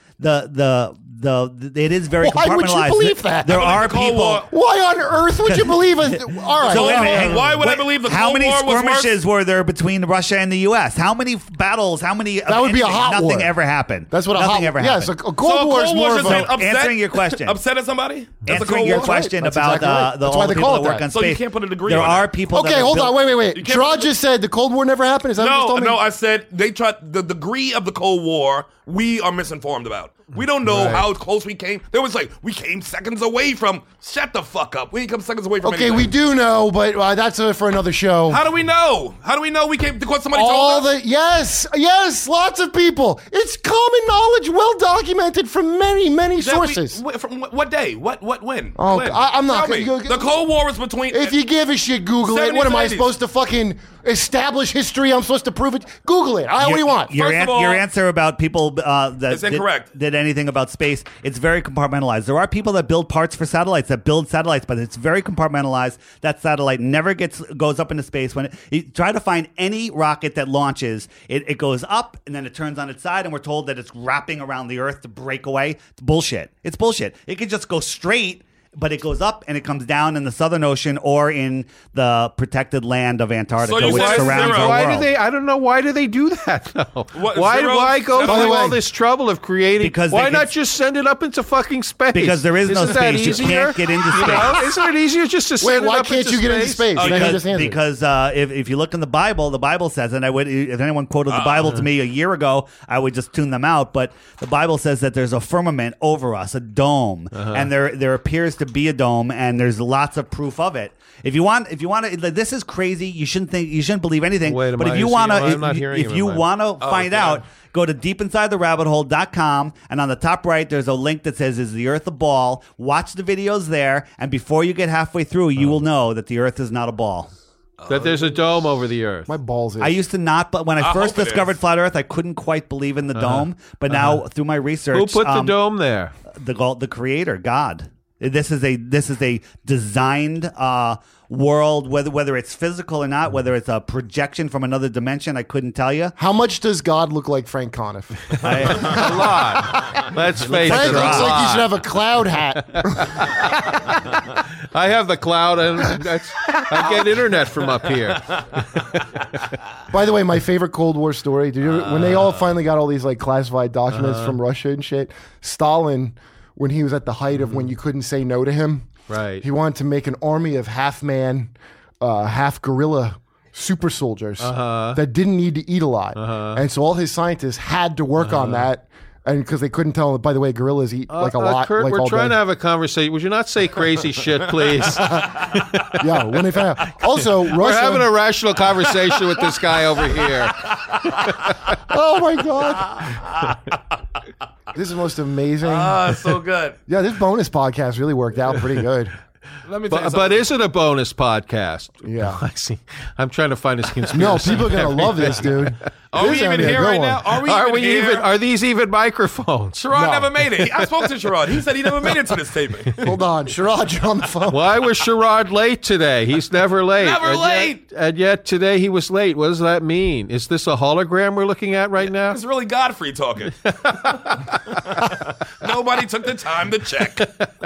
It is very Why would you compartmentalized. believe that? There I are believe the Cold people. War- Why on earth would you believe it? All right. So all wait a right. minute, Why would I believe the How Cold many War was skirmishes were there between Russia and the U.S.? How many battles? How many? That would be a hot nothing war. Nothing ever happened. That's what a nothing hot ever Yes, a happened. Cold War is Cold more War's of just a... an upset, Answering your question. Upset at somebody? That's a Answering Cold your War? question That's about exactly right. That's all why the they people call that it work that. on So you space. can't put a degree There on are that. people. that Okay, have hold built- on. Wait. You can't Gerard put- just said the Cold War never happened. Is that what you just told me? I said they tried the degree of the Cold War we are misinformed about. We don't know how close we came. There was we came seconds away from. Shut the fuck up. We didn't come seconds away from Okay, anything. we do know, but that's for another show. How do we know? How do we know we came because somebody All told us? yes, lots of people. It's common knowledge, well documented from many That we- sources. from what day? What when? Oh, When? I'm not Tell gonna- me. The Cold War was between. If you give a shit, Google it. 70s, What am I 80s? supposed to fucking establish history? I'm supposed to prove it. Google it. What do you want? Your, First of all- your answer about people that It's incorrect. did anything about space, it's very compartmentalized. There are people that build parts for satellites, but it's very compartmentalized. That satellite never goes up into space. When you try to find any rocket that launches, it goes up and then it turns on its side, and we're told that it's wrapping around the Earth to break away. It's bullshit. It's bullshit. It could just go straight. But it goes up and it comes down in the Southern Ocean or in the protected land of Antarctica, So you which said surrounds zero. the Why world. do they? I don't know. Why do they do that though? What, Why zero? go By through the way- all this trouble of creating? Because why they not could- just send it up into fucking space? Because there is no Isn't that space. You easier? can't get into You space. know? Isn't it easier just to send Wait, it why up can't into you get into space? Then he just answered. Because if you look in the Bible says, and if anyone quoted the Bible to me a year ago, I would just tune them out. But the Bible says that there's a firmament over us, a dome, and there appears to be a dome, and there's lots of proof of it. If you want to, this is crazy. You shouldn't believe anything. Wait, but am if I- you see, want I'm not to, hearing if him you in my- want to find okay. out, go to deepinsidetherabbithole.com, and on the top right, there's a link that says, "Is the Earth a ball?" Watch the videos there, and before you get halfway through, you will know that the Earth is not a ball. That there's a dome over the Earth. My balls is. I used to not, but when I first hope it discovered is. flat Earth, I couldn't quite believe in the dome. But now, through my research, Who put the dome there? the Creator, God. This is a designed world, whether it's physical or not, whether it's a projection from another dimension. I couldn't tell you. How much does God look like Frank Conniff? A lot. Let's face Frank it. A looks like he lot. should have a cloud hat. I have the cloud, and I get internet from up here. By the way, my favorite Cold War story. Did you ever, when they all finally got all these classified documents from Russia and shit, Stalin, when he was at the height of when you couldn't say no to him, Right. he wanted to make an army of half man, half gorilla super soldiers that didn't need to eat a lot, and so all his scientists had to work on that. And because they couldn't tell, by the way, gorillas eat a lot. Kurt, like we're all trying day. to have a conversation. Would you not say crazy shit, please? Yeah, when they found out. Also, Russia. We're having a rational conversation with this guy over here. Oh my god! This is the most amazing. So good. Yeah, this bonus podcast really worked out pretty good. Let me tell you But something. is it a bonus podcast? Yeah. I see. I'm trying to find this conspiracy. No, people are gonna love this, dude. Are we This is even gonna be a here good right one. now? Are we here? even? Are these even microphones? Sherrod No. never made it. I spoke to Sherrod. He said he never made it to this taping. Hold on, Sherrod, you're on the phone. Why was Sherrod late today? He's never late. Never And late. and yet today he was late. What does that mean? Is this a hologram we're looking at right now? It's really Godfrey talking. Nobody took the time to check.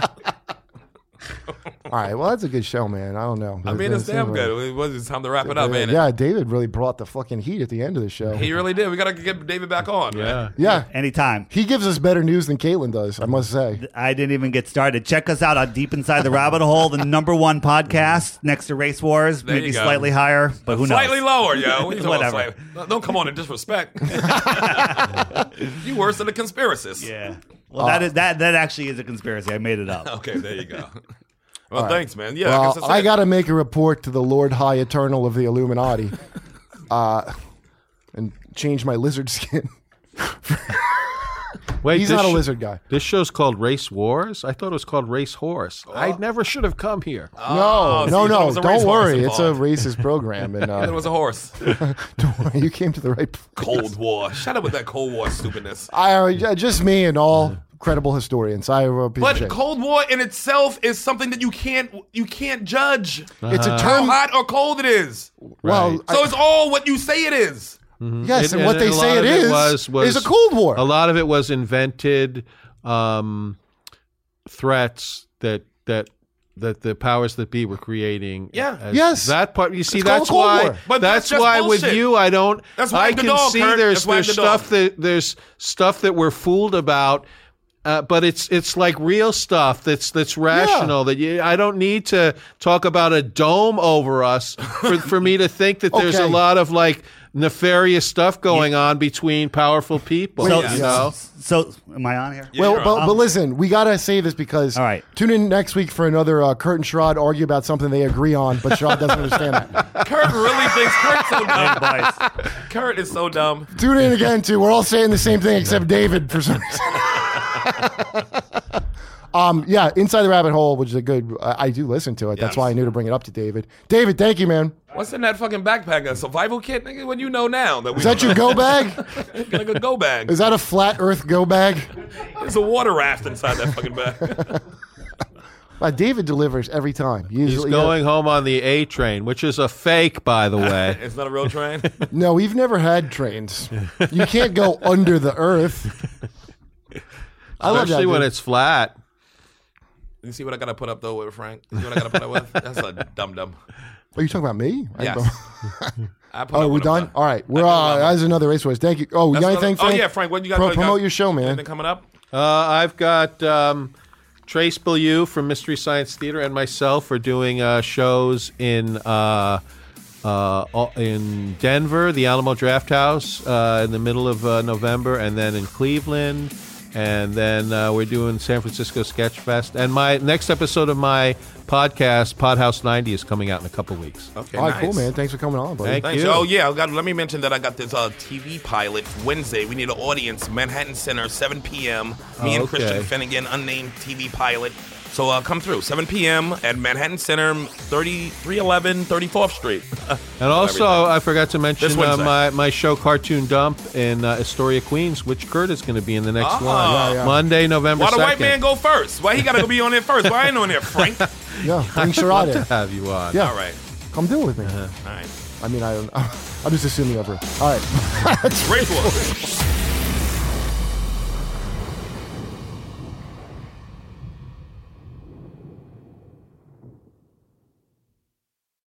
All right, well, that's a good show, man. I don't know. I mean, it's damn good. It was time to wrap it up, ain't it? Yeah, David really brought the fucking heat at the end of the show. He really did. We got to get David back on, man. Yeah, Anytime. he gives us better news than Caitlin does, I must say. I didn't even get started. Check us out on Deep Inside the Rabbit Hole, the #1 podcast next to Race Wars. There Maybe you go. slightly higher, but who knows? Slightly lower, yo. What you talking about Whatever. slightly? Don't come on and disrespect. You worse than a conspiracist. Yeah. Well, that actually is a conspiracy. I made it up. Okay, there you go. Well, thanks, man. Yeah, I Well, guess that's I it. got to make a report to the Lord High Eternal of the Illuminati and change my lizard skin. Wait, He's this not a sh- lizard guy. This show's called Race Wars? I thought it was called Race Horse. I never should have come here. No, so you thought it was a don't racehorse worry. It's a involved. racist program. And It was a horse. don't worry, you came to the right place. Cold War. Shut up with that Cold War stupidness. Just me and all credible historians. I appreciate But it. Cold War in itself is something that you can't judge It's a how term. hot or cold it is. Well, So it's all what you say it is. yes, and what they a say lot it of is a Cold War. A lot of it was invented threats that the powers that be were creating. Yeah. Yes. That part. You see, It's called that's a Cold why. War. But that's just why with bullshit. you, I don't. That's I wag the can dog, see Kurt. there's That's wag the stuff dog. there's stuff that we're fooled about. But it's like real stuff that's rational. That I don't need to talk about a dome over us for me to think that there's a Okay. lot of like nefarious stuff going on between powerful people. So, you know? so am I on here? Yeah, Well, you're on. but listen, we gotta say this because All right. tune in next week for another Kurt and Sherrod argue about something they agree on, but Sherrod doesn't understand that. Kurt really thinks Kurt's so dumb. Boys. Kurt is so dumb. Tune in again too. We're all saying the same thing except David for some reason. Yeah, Inside the Rabbit Hole, which is a good. I do listen to it. That's Yes. why I knew to bring it up to David. David, thank you, man. What's in that fucking backpack? A survival kit? Nigga, what do you know now? That we Is that your go bag? like a go bag? Is that a flat Earth go bag? There's a water raft inside that fucking bag. David delivers every time. He's going home on the A train, which is a fake, by the way. It's not a real train. No, we've never had trains. You can't go under the earth. I love that. Especially when dude. it's flat. You see what I gotta put up though with Frank? You see what I gotta put up with? That's a dum dum. Are you talking about me? Yes. I put Oh, up we're with done? him. All right. We're I do love that's another race horse. Thank you. Oh, you got anything, Frank? Oh yeah, Frank. What you got? what you Promote got? your show, man. Anything coming up? I've got Trace Beaulieu from Mystery Science Theater and myself are doing shows in Denver, the Alamo Draft House, in the middle of November, and then in Cleveland, and then we're doing San Francisco Sketch Fest. And my next episode of my podcast, Podhouse 90, is coming out in a couple weeks. Okay, All right, nice. cool, man. Thanks for coming on, buddy. Thank Thanks. you. Oh yeah, let me mention that I got this TV pilot Wednesday. We need an audience, Manhattan Center, 7 p.m. Me and okay. Christian Finnegan, unnamed TV pilot. So come through, 7 p.m. at Manhattan Center, 311 34th Street. And also, I forgot to mention This Wednesday. my show Cartoon Dump in Astoria, Queens, which Kurt is going to be in the next Ah. one. Yeah, yeah. Monday, November Why 2nd. the white man go first? Why he got to be on there first? Why I ain't on there, Frank? Yeah, bring I'd Sherrod love in. to have you on. Yeah. All right, Come do it with me. all right. I mean, I'm just assuming over. All right. Race War.